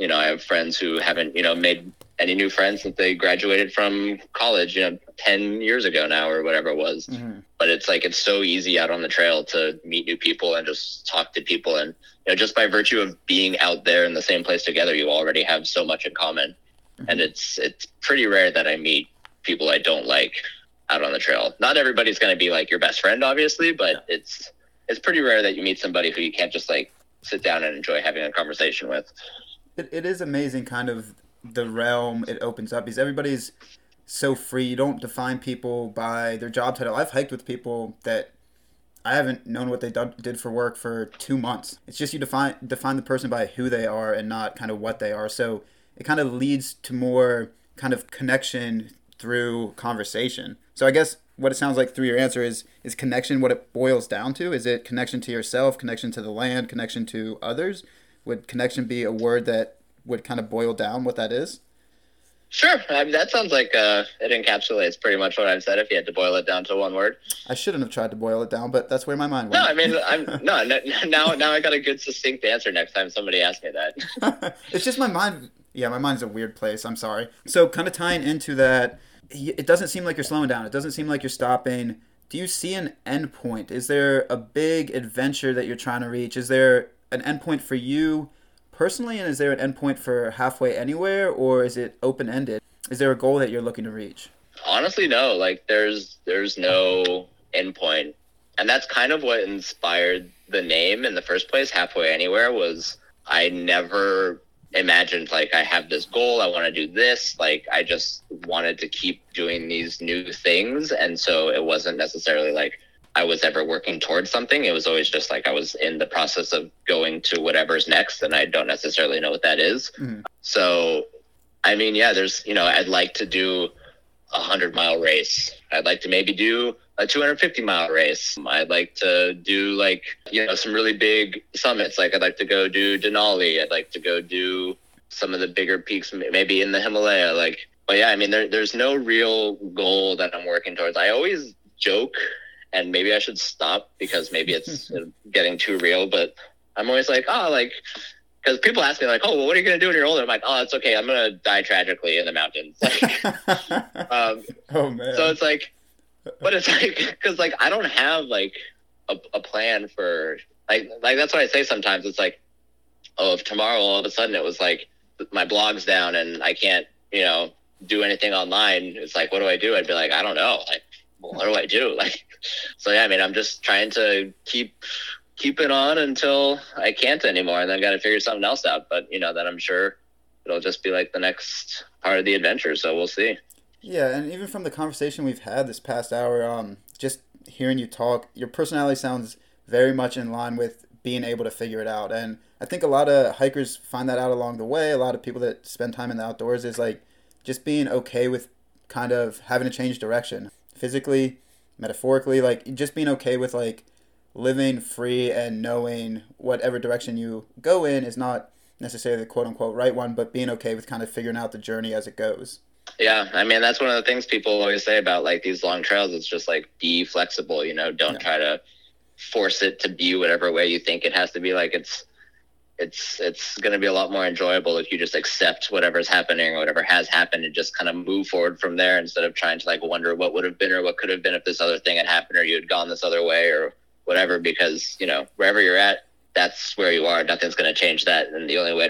I have friends who haven't, made any new friends since they graduated from college, 10 years ago now or whatever it was. Mm-hmm. But it's like, it's so easy out on the trail to meet new people and just talk to people. And, just by virtue of being out there in the same place together, you already have so much in common. Mm-hmm. And it's pretty rare that I meet people I don't like out on the trail. Not everybody's going to be like your best friend, obviously, but it's pretty rare that you meet somebody who you can't just like sit down and enjoy having a conversation with. It is amazing kind of the realm it opens up because everybody's so free. You don't define people by their job title. I've hiked with people that I haven't known what they did for work for 2 months. It's just you define the person by who they are and not kind of what they are. So it kind of leads to more kind of connection through conversation. So I guess what it sounds like through your answer is connection what it boils down to? Is it connection to yourself, connection to the land, connection to others? Would connection be a word that would kind of boil down what that is? Sure. I mean, that sounds like it encapsulates pretty much what I've said if you had to boil it down to one word. I shouldn't have tried to boil it down, but that's where my mind went. No, I mean, now I got a good succinct answer next time somebody asks me that. It's just my mind. Yeah, my mind's a weird place. I'm sorry. So kind of tying into that, it doesn't seem like you're slowing down. It doesn't seem like you're stopping. Do you see an end point? Is there a big adventure that you're trying to reach? Is there an end point for you personally, and is there an end point for Halfway Anywhere, or is it open-ended? Is there a goal that you're looking to reach? Honestly, no. Like, there's no end point. And that's kind of what inspired the name in the first place. Halfway Anywhere was, I never imagined, like, I have this goal, I want to do this. Like, I just wanted to keep doing these new things. And so it wasn't necessarily like I was ever working towards something. It was always just like I was in the process of going to whatever's next, and I don't necessarily know what that is. Mm-hmm. So, I mean, yeah, there's, I'd like to do a 100-mile race. I'd like to maybe do a 250-mile race. I'd like to do like, some really big summits. Like I'd like to go do Denali. I'd like to go do some of the bigger peaks, maybe in the Himalaya. But yeah, I mean, there's no real goal that I'm working towards. I always joke, and maybe I should stop because maybe it's getting too real, but I'm always like, because people ask me like, oh, well, what are you going to do when you're older? I'm like, oh, it's okay. I'm going to die tragically in the mountains. Oh man. So it's like, but it's like, because like, I don't have like a plan for like, that's what I say sometimes. It's like, oh, if tomorrow all of a sudden it was like my blog's down and I can't, do anything online. It's like, what do I do? I'd be like, I don't know. Like, well, what do I do? Like, so yeah, I mean, I'm just trying to keep it on until I can't anymore, and then got to figure something else out. But then I'm sure it'll just be like the next part of the adventure. So we'll see. Yeah, and even from the conversation we've had this past hour, just hearing you talk, your personality sounds very much in line with being able to figure it out. And I think a lot of hikers find that out along the way. A lot of people that spend time in the outdoors is like just being okay with kind of having to change direction. Physically, metaphorically, like just being okay with like living free and knowing whatever direction you go in is not necessarily the quote unquote right one, but being okay with kind of figuring out the journey as it goes. Yeah, I mean, that's one of the things people always say about like these long trails. It's just like be flexible, don't try to force it to be whatever way you think it has to be. Like it's going to be a lot more enjoyable if you just accept whatever's happening or whatever has happened and just kind of move forward from there instead of trying to like wonder what would have been or what could have been if this other thing had happened or you had gone this other way or whatever, because, wherever you're at, that's where you are. Nothing's going to change that. And the only way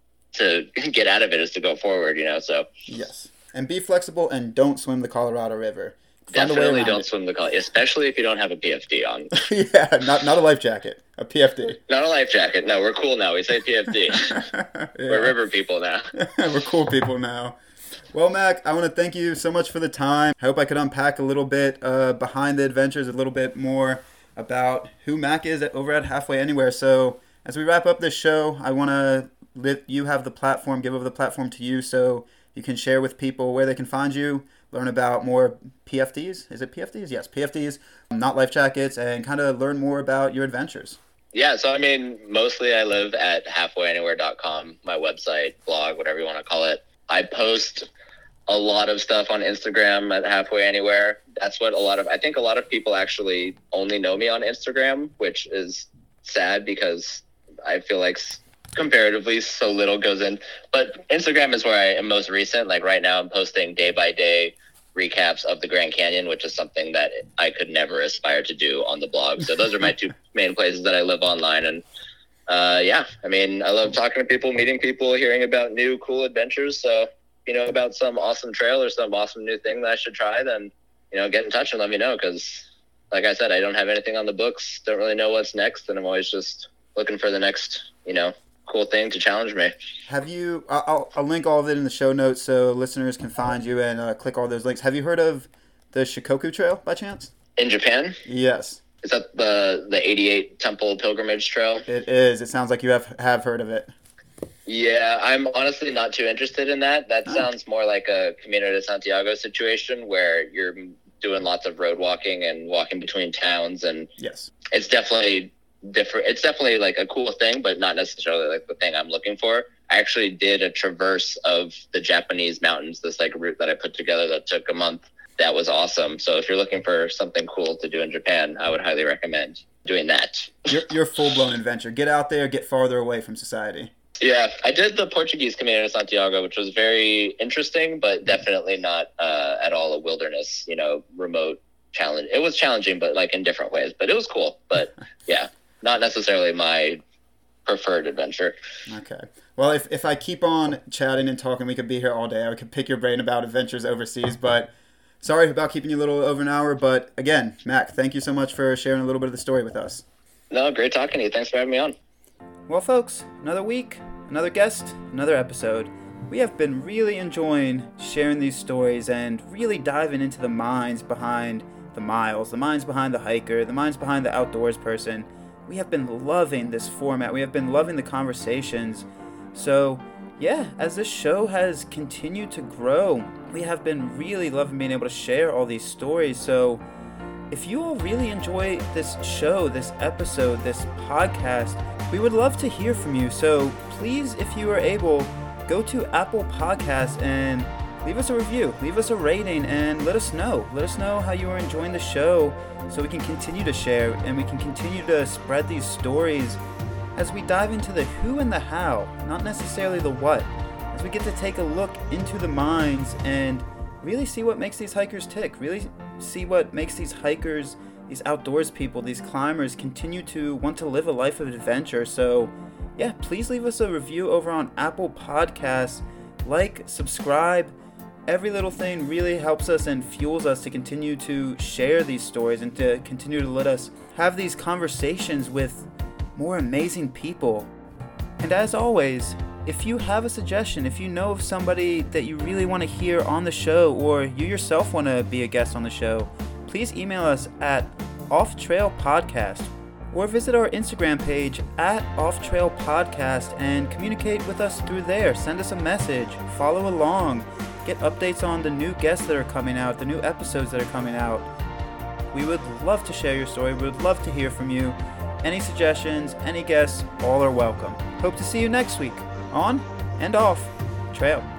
to get out of it is to go forward, so. Yes. And be flexible and don't swim the Colorado River. Definitely don't swim the Colorado, especially if you don't have a PFD on. Yeah, not a life jacket, a PFD. Not a life jacket. No, we're cool now. We say PFD. Yeah. We're river people now. We're cool people now. Well, Mac, I want to thank you so much for the time. I hope I could unpack a little bit behind the adventures, a little bit more about who Mac is over at Halfway Anywhere. So as we wrap up this show, I want to let you have the platform, give over the platform to you so you can share with people where they can find you, learn about more PFDs. Is it PFDs? Yes, PFDs, not life jackets, and kind of learn more about your adventures. Yeah, so I mean, mostly I live at halfwayanywhere.com, my website, blog, whatever you want to call it. I post a lot of stuff on Instagram at Halfway Anywhere. That's what I think a lot of people actually only know me on Instagram, which is sad because I feel like comparatively so little goes in. But Instagram is where I am most recent. Like right now I'm posting day by day recaps of the Grand Canyon, which is something that I could never aspire to do on the blog. So those are my two main places that I live online. And yeah, I mean, I love talking to people, meeting people, hearing about new cool adventures. So, you know, about some awesome trail or some awesome new thing that I should try, then, you know, get in touch and let me know. Because like I said, I don't have anything on the books, don't really know what's next. And I'm always just looking for the next, you know, cool thing to challenge me. Have you, I'll link all of it in the show notes so listeners can find you and click all those links. Have you heard of the Shikoku Trail by chance? In Japan? Yes. Is that the 88 Temple Pilgrimage Trail? It is. It sounds like you have heard of it. Yeah, I'm honestly not too interested in that. That sounds more like a Camino de Santiago situation where you're doing lots of road walking and walking between towns. And yes, it's definitely different. It's definitely like a cool thing, but not necessarily like the thing I'm looking for. I actually did a traverse of the Japanese mountains, this like route that I put together that took a month. That was awesome. So if you're looking for something cool to do in Japan, I would highly recommend doing that. Your full-blown adventure. Get out there, get farther away from society. Yeah, I did the Portuguese Camino de Santiago, which was very interesting, but definitely not at all a wilderness, you know, remote challenge. It was challenging, but like in different ways, but it was cool. But yeah, not necessarily my preferred adventure. Okay. Well, if I keep on chatting and talking, we could be here all day. I could pick your brain about adventures overseas, but sorry about keeping you a little over an hour. But again, Mac, thank you so much for sharing a little bit of the story with us. No, great talking to you. Thanks for having me on. Well, folks, another week, another guest, another episode. We have been really enjoying sharing these stories and really diving into the minds behind the miles, the minds behind the hiker, the minds behind the outdoors person. We have been loving this format. We have been loving the conversations. So, yeah, as this show has continued to grow, we have been really loving being able to share all these stories. So, if you all really enjoy this show, this episode, this podcast, we would love to hear from you. So please, if you are able, go to Apple Podcasts and leave us a review, leave us a rating, and let us know. Let us know how you are enjoying the show so we can continue to share and we can continue to spread these stories as we dive into the who and the how, not necessarily the what, as we get to take a look into the minds and really see what makes these hikers tick, really see what makes these hikers, these outdoors people, these climbers continue to want to live a life of adventure. So yeah, please leave us a review over on Apple Podcasts. Like, subscribe. Every little thing really helps us and fuels us to continue to share these stories and to continue to let us have these conversations with more amazing people. And as always, if you have a suggestion, if you know of somebody that you really want to hear on the show, or you yourself want to be a guest on the show, please email us at offtrailpodcast or visit our Instagram page at offtrailpodcast and communicate with us through there. Send us a message, follow along, get updates on the new guests that are coming out, the new episodes that are coming out. We would love to share your story. We would love to hear from you. Any suggestions, any guests, all are welcome. Hope to see you next week on and off trail.